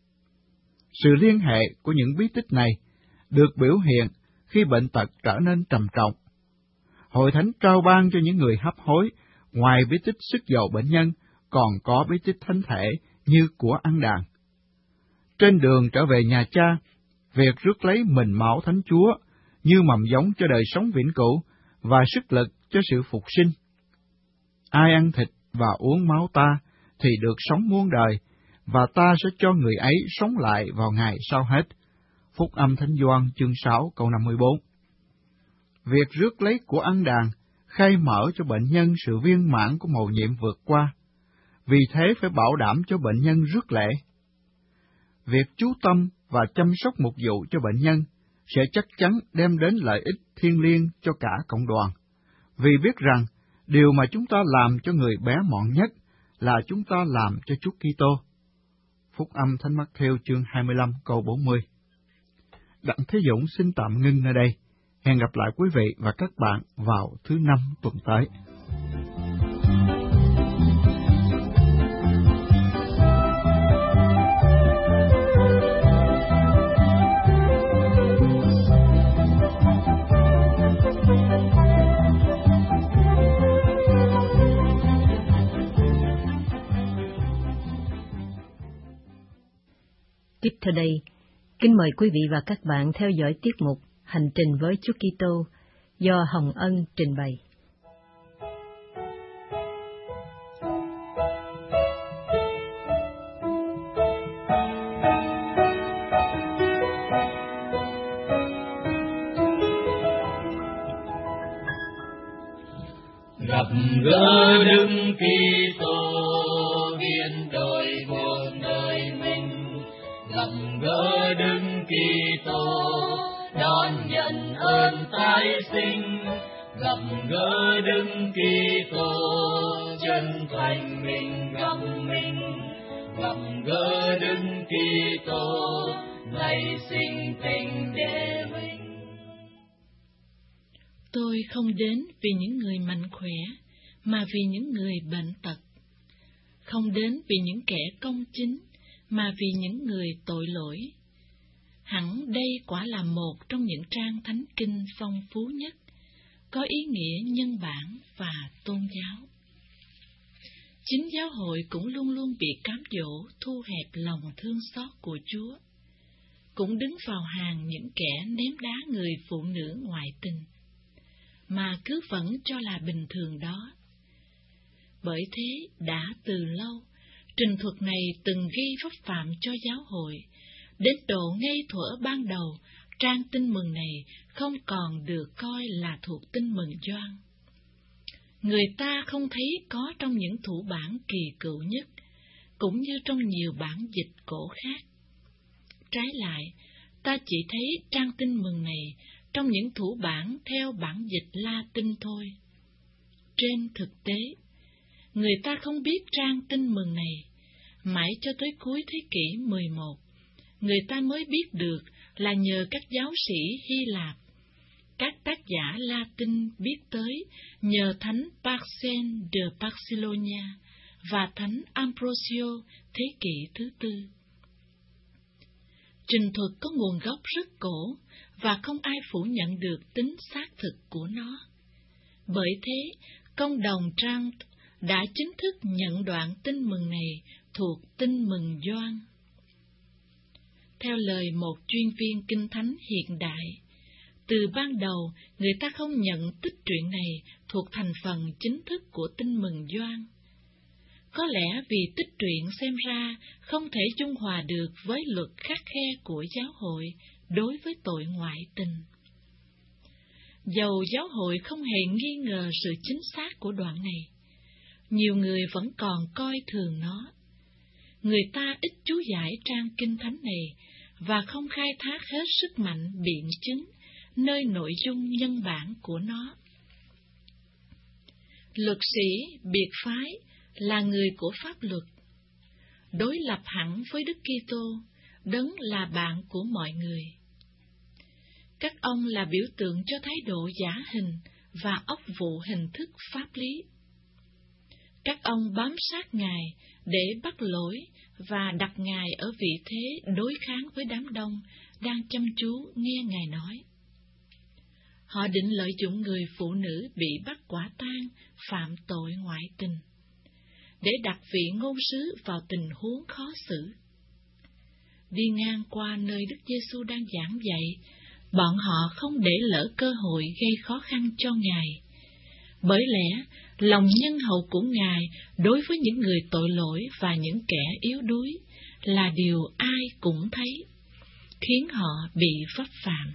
Sự liên hệ của những bí tích này được biểu hiện khi bệnh tật trở nên trầm trọng. Hội thánh trao ban cho những người hấp hối, ngoài bí tích sức dầu bệnh nhân, còn có bí tích thánh thể như của ăn đàn. Trên đường trở về nhà Cha, việc rước lấy mình máu Thánh Chúa như mầm giống cho đời sống vĩnh cửu và sức lực cho sự phục sinh. Ai ăn thịt và uống máu ta thì được sống muôn đời, và ta sẽ cho người ấy sống lại vào ngày sau hết. Phúc âm Thánh Gioan chương sáu câu năm mươi bốn. Việc rước lấy của ăn đàn khai mở cho bệnh nhân sự viên mãn của mầu nhiệm vượt qua, vì thế phải bảo đảm cho bệnh nhân rước lễ. Việc chú tâm và chăm sóc mục vụ cho bệnh nhân sẽ chắc chắn đem đến lợi ích thiêng liêng cho cả cộng đoàn, vì biết rằng điều mà chúng ta làm cho người bé mọn nhất là chúng ta làm cho Chúa Kitô. Phúc âm Thánh Mắc-thêu chương hai mươi lăm câu bốn mươi. Đặng Thế Dũng xin tạm ngưng nơi đây. Hẹn gặp lại quý vị và các bạn vào thứ năm tuần tới. Tiếp theo đây, kính mời quý vị và các bạn theo dõi tiết mục Hành trình với Chúa Kitô do Hồng Ân trình bày. Gặp gỡ Đức Kitô biến đổi cuộc đời mình, gặp gỡ Đức Kitô đón nhận ơn tái sinh, gặp gỡ Đức Kitô chân thành mình gặp mình, gặp gỡ Đức Kitô ngày sinh tình để mình. Tôi không đến vì những người mạnh khỏe, mà vì những người bệnh tật. Không đến vì những kẻ công chính, mà vì những người tội lỗi. Hẳn đây quả là một trong những trang thánh kinh phong phú nhất, có ý nghĩa nhân bản và tôn giáo. Chính giáo hội cũng luôn luôn bị cám dỗ thu hẹp lòng thương xót của Chúa, cũng đứng vào hàng những kẻ ném đá người phụ nữ ngoại tình, mà cứ vẫn cho là bình thường đó. Bởi thế, đã từ lâu, trình thuật này từng gây vấp phạm cho giáo hội, đến độ ngay thuở ban đầu, trang tin mừng này không còn được coi là thuộc tin mừng Gioan. Người ta không thấy có trong những thủ bản kỳ cựu nhất, cũng như trong nhiều bản dịch cổ khác. Trái lại, ta chỉ thấy trang tin mừng này trong những thủ bản theo bản dịch Latin thôi. Trên thực tế, người ta không biết trang tin mừng này, mãi cho tới cuối thế kỷ mười một, người ta mới biết được là nhờ các giáo sĩ Hy Lạp, các tác giả Latin biết tới nhờ Thánh Parsen de Barcelona và Thánh Ambrosio thế kỷ thứ tư. Trình thuật có nguồn gốc rất cổ, và không ai phủ nhận được tính xác thực của nó. Bởi thế, công đồng Trant đã chính thức nhận đoạn tin mừng này thuộc tin mừng Gioan. Theo lời một chuyên viên kinh thánh hiện đại, từ ban đầu người ta không nhận tích truyện này thuộc thành phần chính thức của tin mừng Gioan. Có lẽ vì tích truyện xem ra không thể trung hòa được với luật khắt khe của giáo hội đối với tội ngoại tình. Dầu giáo hội không hề nghi ngờ sự chính xác của đoạn này, nhiều người vẫn còn coi thường nó. Người ta ít chú giải trang kinh thánh này và không khai thác hết sức mạnh biện chứng nơi nội dung nhân bản của nó. Luật sĩ biệt phái là người của pháp luật, đối lập hẳn với Đức Kitô, đấng là bạn của mọi người. Các ông là biểu tượng cho thái độ giả hình và óc vụ hình thức pháp lý. Các ông bám sát Ngài để bắt lỗi và đặt Ngài ở vị thế đối kháng với đám đông đang chăm chú nghe Ngài nói. Họ định lợi dụng người phụ nữ bị bắt quả tang phạm tội ngoại tình, để đặt vị ngôn sứ vào tình huống khó xử. Đi ngang qua nơi Đức Giêsu đang giảng dạy, bọn họ không để lỡ cơ hội gây khó khăn cho Ngài. Bởi lẽ, lòng nhân hậu của Ngài đối với những người tội lỗi và những kẻ yếu đuối là điều ai cũng thấy, khiến họ bị vấp phạm.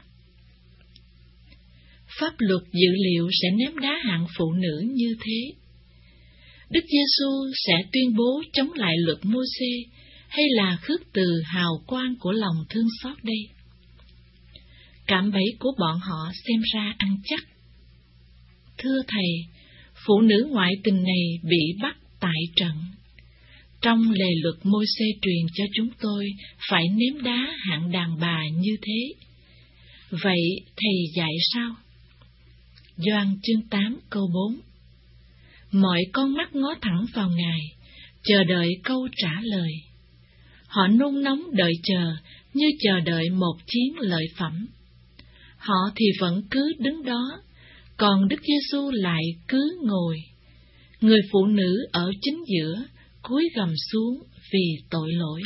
Pháp luật dự liệu sẽ ném đá hạng phụ nữ như thế. Đức Giêsu sẽ tuyên bố chống lại luật Mô-sê hay là khước từ hào quang của lòng thương xót đây? Cạm bẫy của bọn họ xem ra ăn chắc. Thưa Thầy, phụ nữ ngoại tình này bị bắt tại trận. Trong lề luật Mô-sê truyền cho chúng tôi phải ném đá hạng đàn bà như thế. Vậy Thầy dạy sao? Gioan chương tám câu bốn. Mọi con mắt ngó thẳng vào Ngài, chờ đợi câu trả lời. Họ nôn nóng đợi chờ như chờ đợi một chiến lợi phẩm. Họ thì vẫn cứ đứng đó, còn Đức Giêsu lại cứ ngồi. Người phụ nữ ở chính giữa, cúi gằm xuống vì tội lỗi.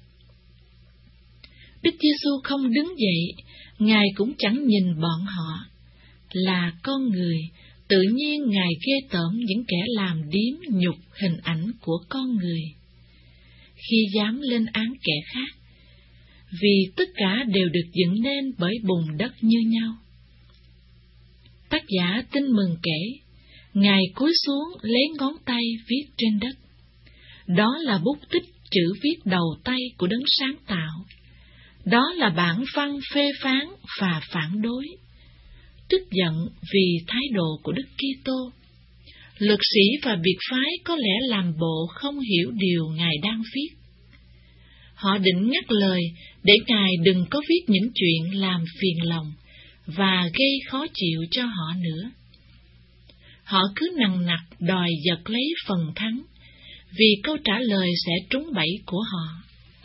Đức Giêsu không đứng dậy, Ngài cũng chẳng nhìn bọn họ. Là con người, tự nhiên Ngài ghê tởm những kẻ làm điếm nhục hình ảnh của con người, khi dám lên án kẻ khác, vì tất cả đều được dựng nên bởi bùn đất như nhau. Tác giả Tin Mừng kể, Ngài cúi xuống lấy ngón tay viết trên đất. Đó là bút tích chữ viết đầu tay của đấng sáng tạo. Đó là bản văn phê phán và phản đối. Tức giận vì thái độ của Đức Kitô, luật sĩ và biệt phái có lẽ làm bộ không hiểu điều Ngài đang viết. Họ định ngắt lời để Ngài đừng có viết những chuyện làm phiền lòng và gây khó chịu cho họ nữa. Họ cứ nằng nặc đòi giật lấy phần thắng, vì câu trả lời sẽ trúng bẫy của họ.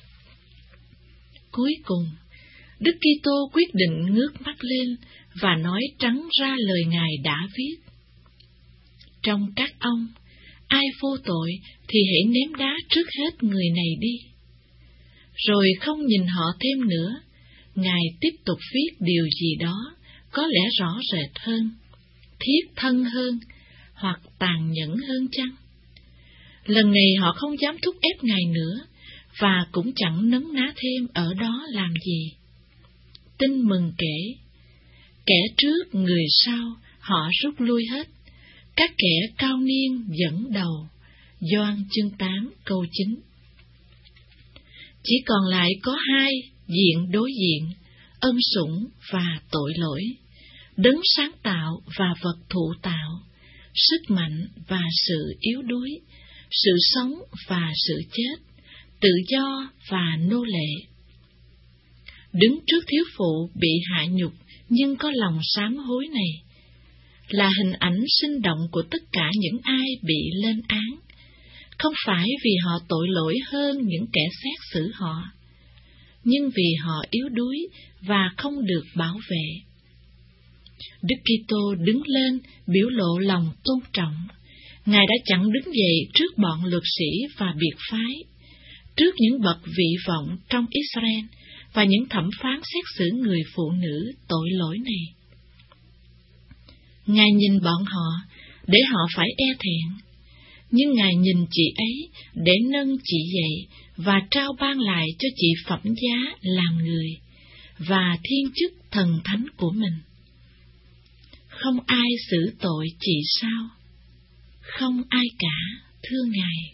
Cuối cùng, Đức Kitô quyết định ngước mắt lên và nói trắng ra lời Ngài đã viết. Trong các ông, ai vô tội thì hãy ném đá trước hết người này đi. Rồi không nhìn họ thêm nữa, Ngài tiếp tục viết điều gì đó có lẽ rõ rệt hơn, thiết thân hơn, hoặc tàn nhẫn hơn chăng? Lần này họ không dám thúc ép Ngài nữa, và cũng chẳng nấn ná thêm ở đó làm gì. Tin Mừng kể, kẻ trước người sau họ rút lui hết, các kẻ cao niên dẫn đầu. Gioan chương tám câu chín. Chỉ còn lại có hai diện đối diện, ân sủng và tội lỗi, đấng sáng tạo và vật thụ tạo, sức mạnh và sự yếu đuối, sự sống và sự chết, tự do và nô lệ. Đứng trước thiếu phụ bị hạ nhục nhưng có lòng sám hối này, là hình ảnh sinh động của tất cả những ai bị lên án, không phải vì họ tội lỗi hơn những kẻ xét xử họ, nhưng vì họ yếu đuối và không được bảo vệ. Đức Kitô đứng lên biểu lộ lòng tôn trọng. Ngài đã chẳng đứng dậy trước bọn luật sĩ và biệt phái, trước những bậc vị vọng trong Israel và những thẩm phán xét xử người phụ nữ tội lỗi này. Ngài nhìn bọn họ để họ phải e thẹn, nhưng Ngài nhìn chị ấy để nâng chị dậy và trao ban lại cho chị phẩm giá làm người và thiên chức thần thánh của mình. Không ai xử tội chị sao? Không ai cả, thưa Ngài.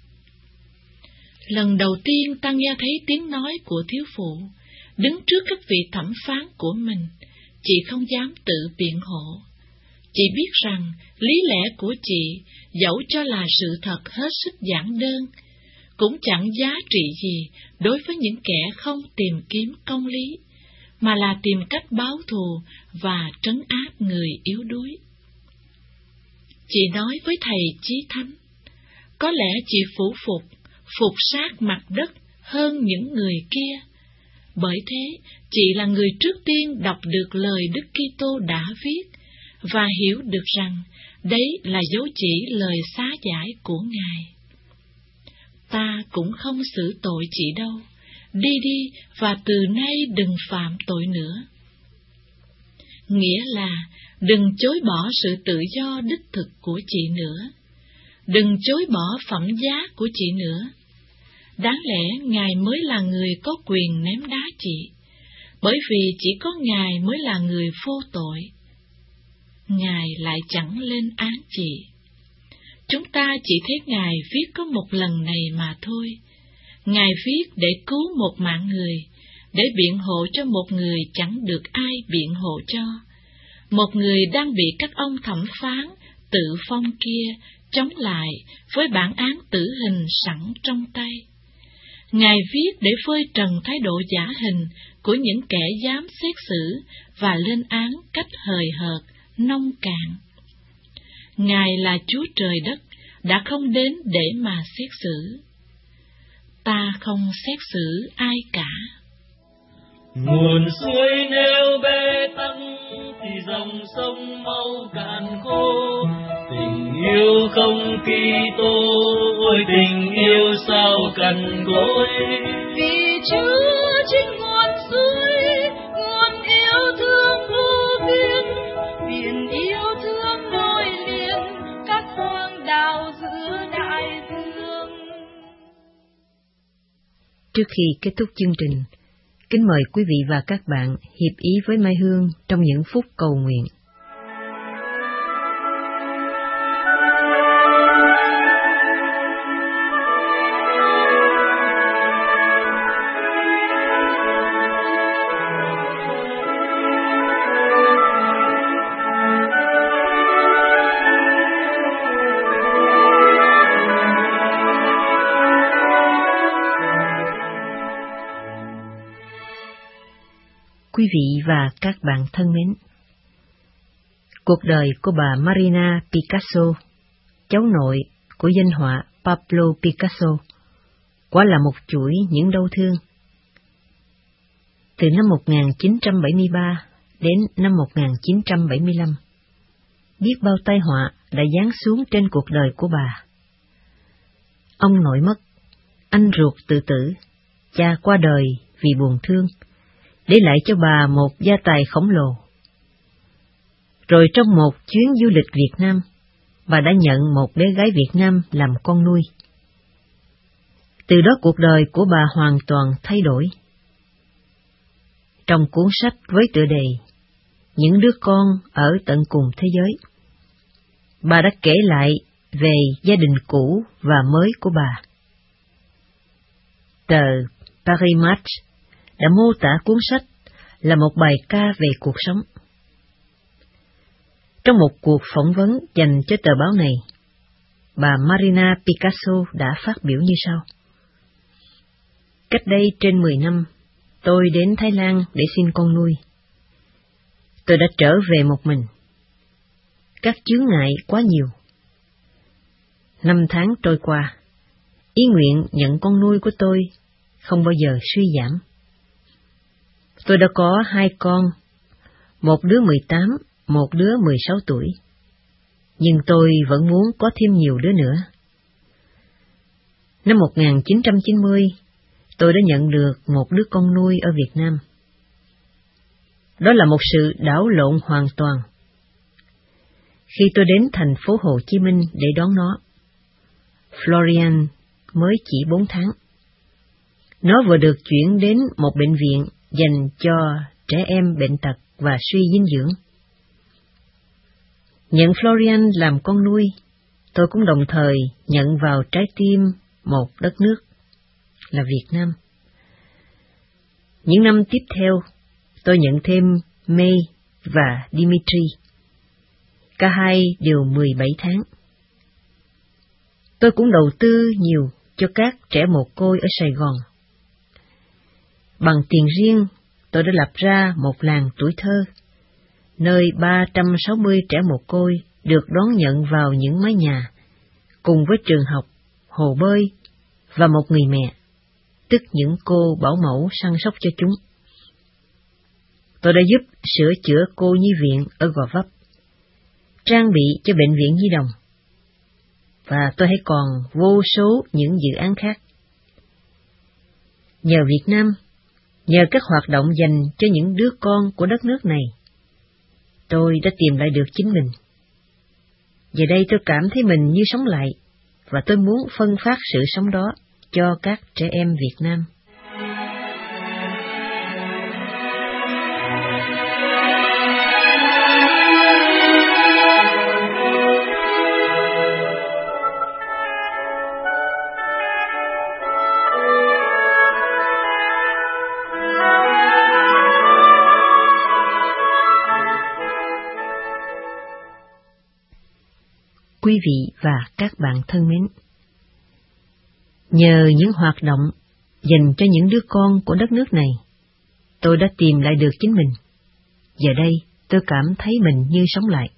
Lần đầu tiên ta nghe thấy tiếng nói của thiếu phụ, đứng trước các vị thẩm phán của mình, chị không dám tự biện hộ. Chị biết rằng lý lẽ của chị, dẫu cho là sự thật hết sức giản đơn, cũng chẳng giá trị gì đối với những kẻ không tìm kiếm công lý, mà là tìm cách báo thù và trấn áp người yếu đuối. Chị nói với thầy Chí Thánh, có lẽ chị phủ phục, phục sát mặt đất hơn những người kia. Bởi thế, chị là người trước tiên đọc được lời Đức Kitô đã viết và hiểu được rằng đấy là dấu chỉ lời xá giải của Ngài. Ta cũng không xử tội chị đâu, đi đi và từ nay đừng phạm tội nữa. Nghĩa là đừng chối bỏ sự tự do đích thực của chị nữa, đừng chối bỏ phẩm giá của chị nữa. Đáng lẽ Ngài mới là người có quyền ném đá chị, bởi vì chỉ có Ngài mới là người vô tội. Ngài lại chẳng lên án chị. Chúng ta chỉ thấy Ngài viết có một lần này mà thôi. Ngài viết để cứu một mạng người, để biện hộ cho một người chẳng được ai biện hộ cho, một người đang bị các ông thẩm phán tự phong kia chống lại với bản án tử hình sẵn trong tay. Ngài viết để phơi trần thái độ giả hình của những kẻ dám xét xử và lên án cách hời hợt, nông cạn. Ngài là Chúa trời đất, đã không đến để mà xét xử. Ta không xét xử ai cả. Nguồn suối nếu bê tắc thì dòng sông mau cạn khô. Tình yêu không Kitô, ôi tình yêu sao cằn cỗi. Vì Chúa chính nguồn suối, nguồn yêu thương vô biên, biển yêu thương nối liền các hoang đảo giữa đại dương. Trước khi kết thúc chương trình, kính mời quý vị và các bạn hiệp ý với Mai Hương trong những phút cầu nguyện. Quý vị và các bạn thân mến, cuộc đời của bà Marina Picasso, cháu nội của danh họa Pablo Picasso, quả là một chuỗi những đau thương. Từ năm một nghìn chín trăm bảy mươi ba đến năm một nghìn chín trăm bảy mươi lăm, biết bao tai họa đã giáng xuống trên cuộc đời của bà. Ông nội mất, anh ruột tự tử, cha qua đời vì buồn thương, để lại cho bà một gia tài khổng lồ. Rồi trong một chuyến du lịch Việt Nam, bà đã nhận một bé gái Việt Nam làm con nuôi. Từ đó cuộc đời của bà hoàn toàn thay đổi. Trong cuốn sách với tựa đề Những đứa con ở tận cùng thế giới, bà đã kể lại về gia đình cũ và mới của bà. Tờ Paris Match đã mô tả cuốn sách là một bài ca về cuộc sống. Trong một cuộc phỏng vấn dành cho tờ báo này, bà Marina Picasso đã phát biểu như sau. Cách đây trên mười năm, tôi đến Thái Lan để xin con nuôi. Tôi đã trở về một mình. Các chướng ngại quá nhiều. Năm tháng trôi qua, ý nguyện nhận con nuôi của tôi không bao giờ suy giảm. Tôi đã có hai con, một đứa mười tám, một đứa mười sáu tuổi. Nhưng tôi vẫn muốn có thêm nhiều đứa nữa. Năm một nghìn chín trăm chín mươi, tôi đã nhận được một đứa con nuôi ở Việt Nam. Đó là một sự đảo lộn hoàn toàn. Khi tôi đến thành phố Hồ Chí Minh để đón nó, Florian mới chỉ bốn tháng. Nó vừa được chuyển đến một bệnh viện dành cho trẻ em bệnh tật và suy dinh dưỡng. Nhận Florian làm con nuôi, tôi cũng đồng thời nhận vào trái tim một đất nước, là Việt Nam. Những năm tiếp theo, tôi nhận thêm May và Dimitri. Cả hai đều mười bảy tháng. Tôi cũng đầu tư nhiều cho các trẻ mồ côi ở Sài Gòn. Bằng tiền riêng, tôi đã lập ra một làng tuổi thơ, nơi ba trăm sáu mươi trẻ mồ côi được đón nhận vào những mái nhà, cùng với trường học, hồ bơi và một người mẹ, tức những cô bảo mẫu săn sóc cho chúng. Tôi đã giúp sửa chữa cô nhi viện ở Gò Vấp, trang bị cho bệnh viện nhi đồng, và tôi hay còn vô số những dự án khác. Nhờ Việt Nam, nhờ các hoạt động dành cho những đứa con của đất nước này, tôi đã tìm lại được chính mình. Giờ đây tôi cảm thấy mình như sống lại, và tôi muốn phân phát sự sống đó cho các trẻ em Việt Nam. Quý vị và các bạn thân mến, nhờ những hoạt động dành cho những đứa con của đất nước này, tôi đã tìm lại được chính mình. Giờ đây, tôi cảm thấy mình như sống lại.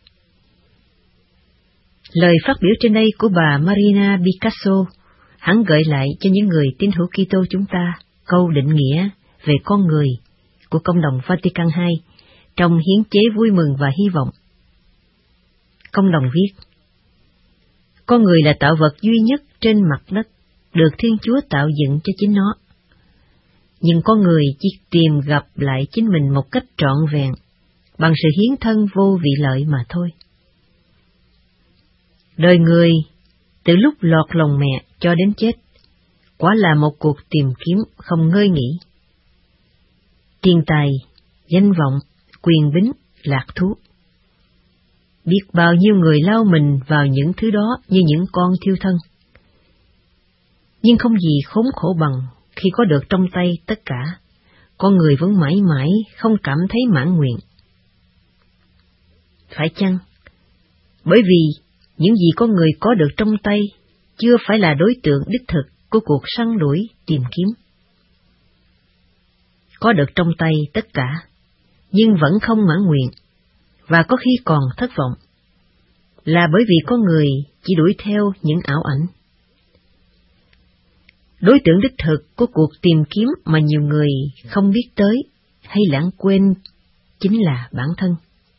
Lời phát biểu trên đây của bà Marina Picasso hẳn gợi lại cho những người tín hữu Kitô chúng ta câu định nghĩa về con người của Công đồng Vatican hai trong hiến chế vui mừng và hy vọng. Công đồng viết: con người là tạo vật duy nhất trên mặt đất, được Thiên Chúa tạo dựng cho chính nó. Nhưng con người chỉ tìm gặp lại chính mình một cách trọn vẹn, bằng sự hiến thân vô vị lợi mà thôi. Đời người, từ lúc lọt lòng mẹ cho đến chết, quả là một cuộc tìm kiếm không ngơi nghỉ. Tiền tài, danh vọng, quyền bính, lạc thú. Biết bao nhiêu người lao mình vào những thứ đó như những con thiêu thân. Nhưng không gì khốn khổ bằng khi có được trong tay tất cả, con người vẫn mãi mãi không cảm thấy mãn nguyện. Phải chăng? Bởi vì những gì con người có được trong tay chưa phải là đối tượng đích thực của cuộc săn đuổi tìm kiếm. Có được trong tay tất cả, nhưng vẫn không mãn nguyện, và có khi còn thất vọng, là bởi vì con người chỉ đuổi theo những ảo ảnh. Đối tượng đích thực của cuộc tìm kiếm mà nhiều người không biết tới hay lãng quên chính là bản thân.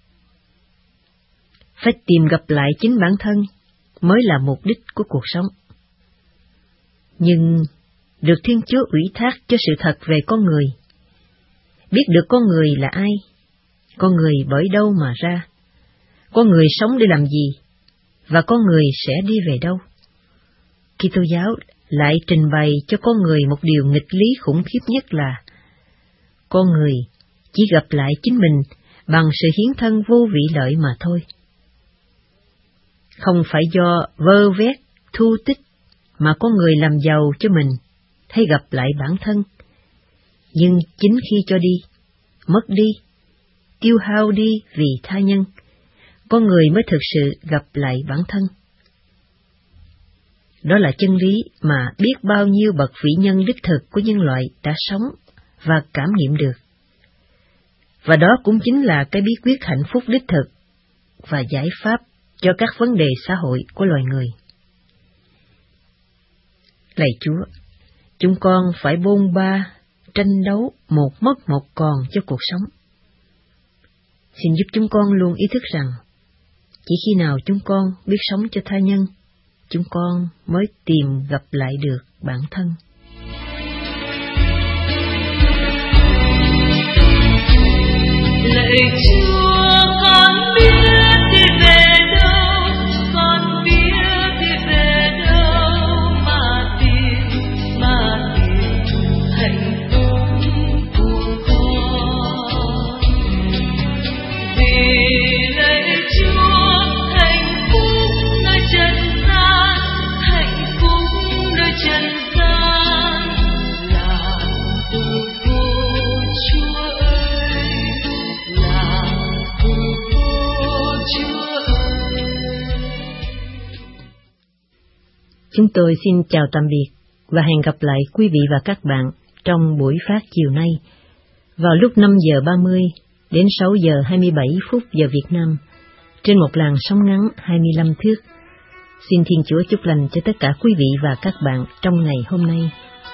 Phải tìm gặp lại chính bản thân mới là mục đích của cuộc sống. Nhưng được Thiên Chúa ủy thác cho sự thật về con người, biết được con người là ai, con người bởi đâu mà ra, con người sống để làm gì, và con người sẽ đi về đâu. Kitô giáo lại trình bày cho con người một điều nghịch lý khủng khiếp nhất là con người chỉ gặp lại chính mình bằng sự hiến thân vô vị lợi mà thôi. Không phải do vơ vét, thu tích mà con người làm giàu cho mình hay gặp lại bản thân, nhưng chính khi cho đi, mất đi, tiêu hao đi vì tha nhân, con người mới thực sự gặp lại bản thân. Đó là chân lý mà biết bao nhiêu bậc vĩ nhân đích thực của nhân loại đã sống và cảm nghiệm được. Và đó cũng chính là cái bí quyết hạnh phúc đích thực và giải pháp cho các vấn đề xã hội của loài người. Lạy Chúa, chúng con phải bôn ba tranh đấu một mất một còn cho cuộc sống. Xin giúp chúng con luôn ý thức rằng, chỉ khi nào chúng con biết sống cho tha nhân, chúng con mới tìm gặp lại được bản thân. Lạy Chúa, con biết đi về đâu, con biết đi về đâu mà tìm, mà tìm hạnh phúc của con. Vì lạy Chúa, hạnh phúc nơi trần gian, hạnh phúc nơi trần gian là từ vô Chúa ơi, là từ vô Chúa ơi. Chúng tôi xin chào tạm biệt và hẹn gặp lại quý vị và các bạn trong buổi phát chiều nay vào lúc năm giờ ba mươi đến sáu giờ hai mươi bảy phút giờ Việt Nam trên một làn sóng ngắn hai mươi lăm thước. Xin Thiên Chúa chúc lành cho tất cả quý vị và các bạn trong ngày hôm nay.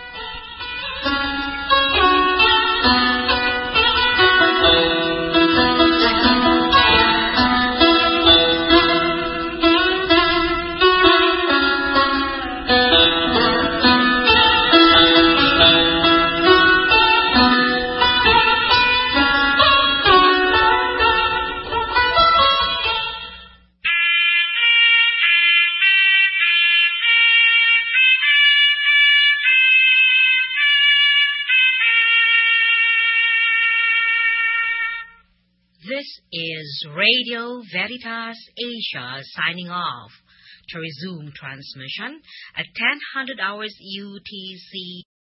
This is Radio Veritas Asia signing off. To resume transmission at ten hundred hours U T C.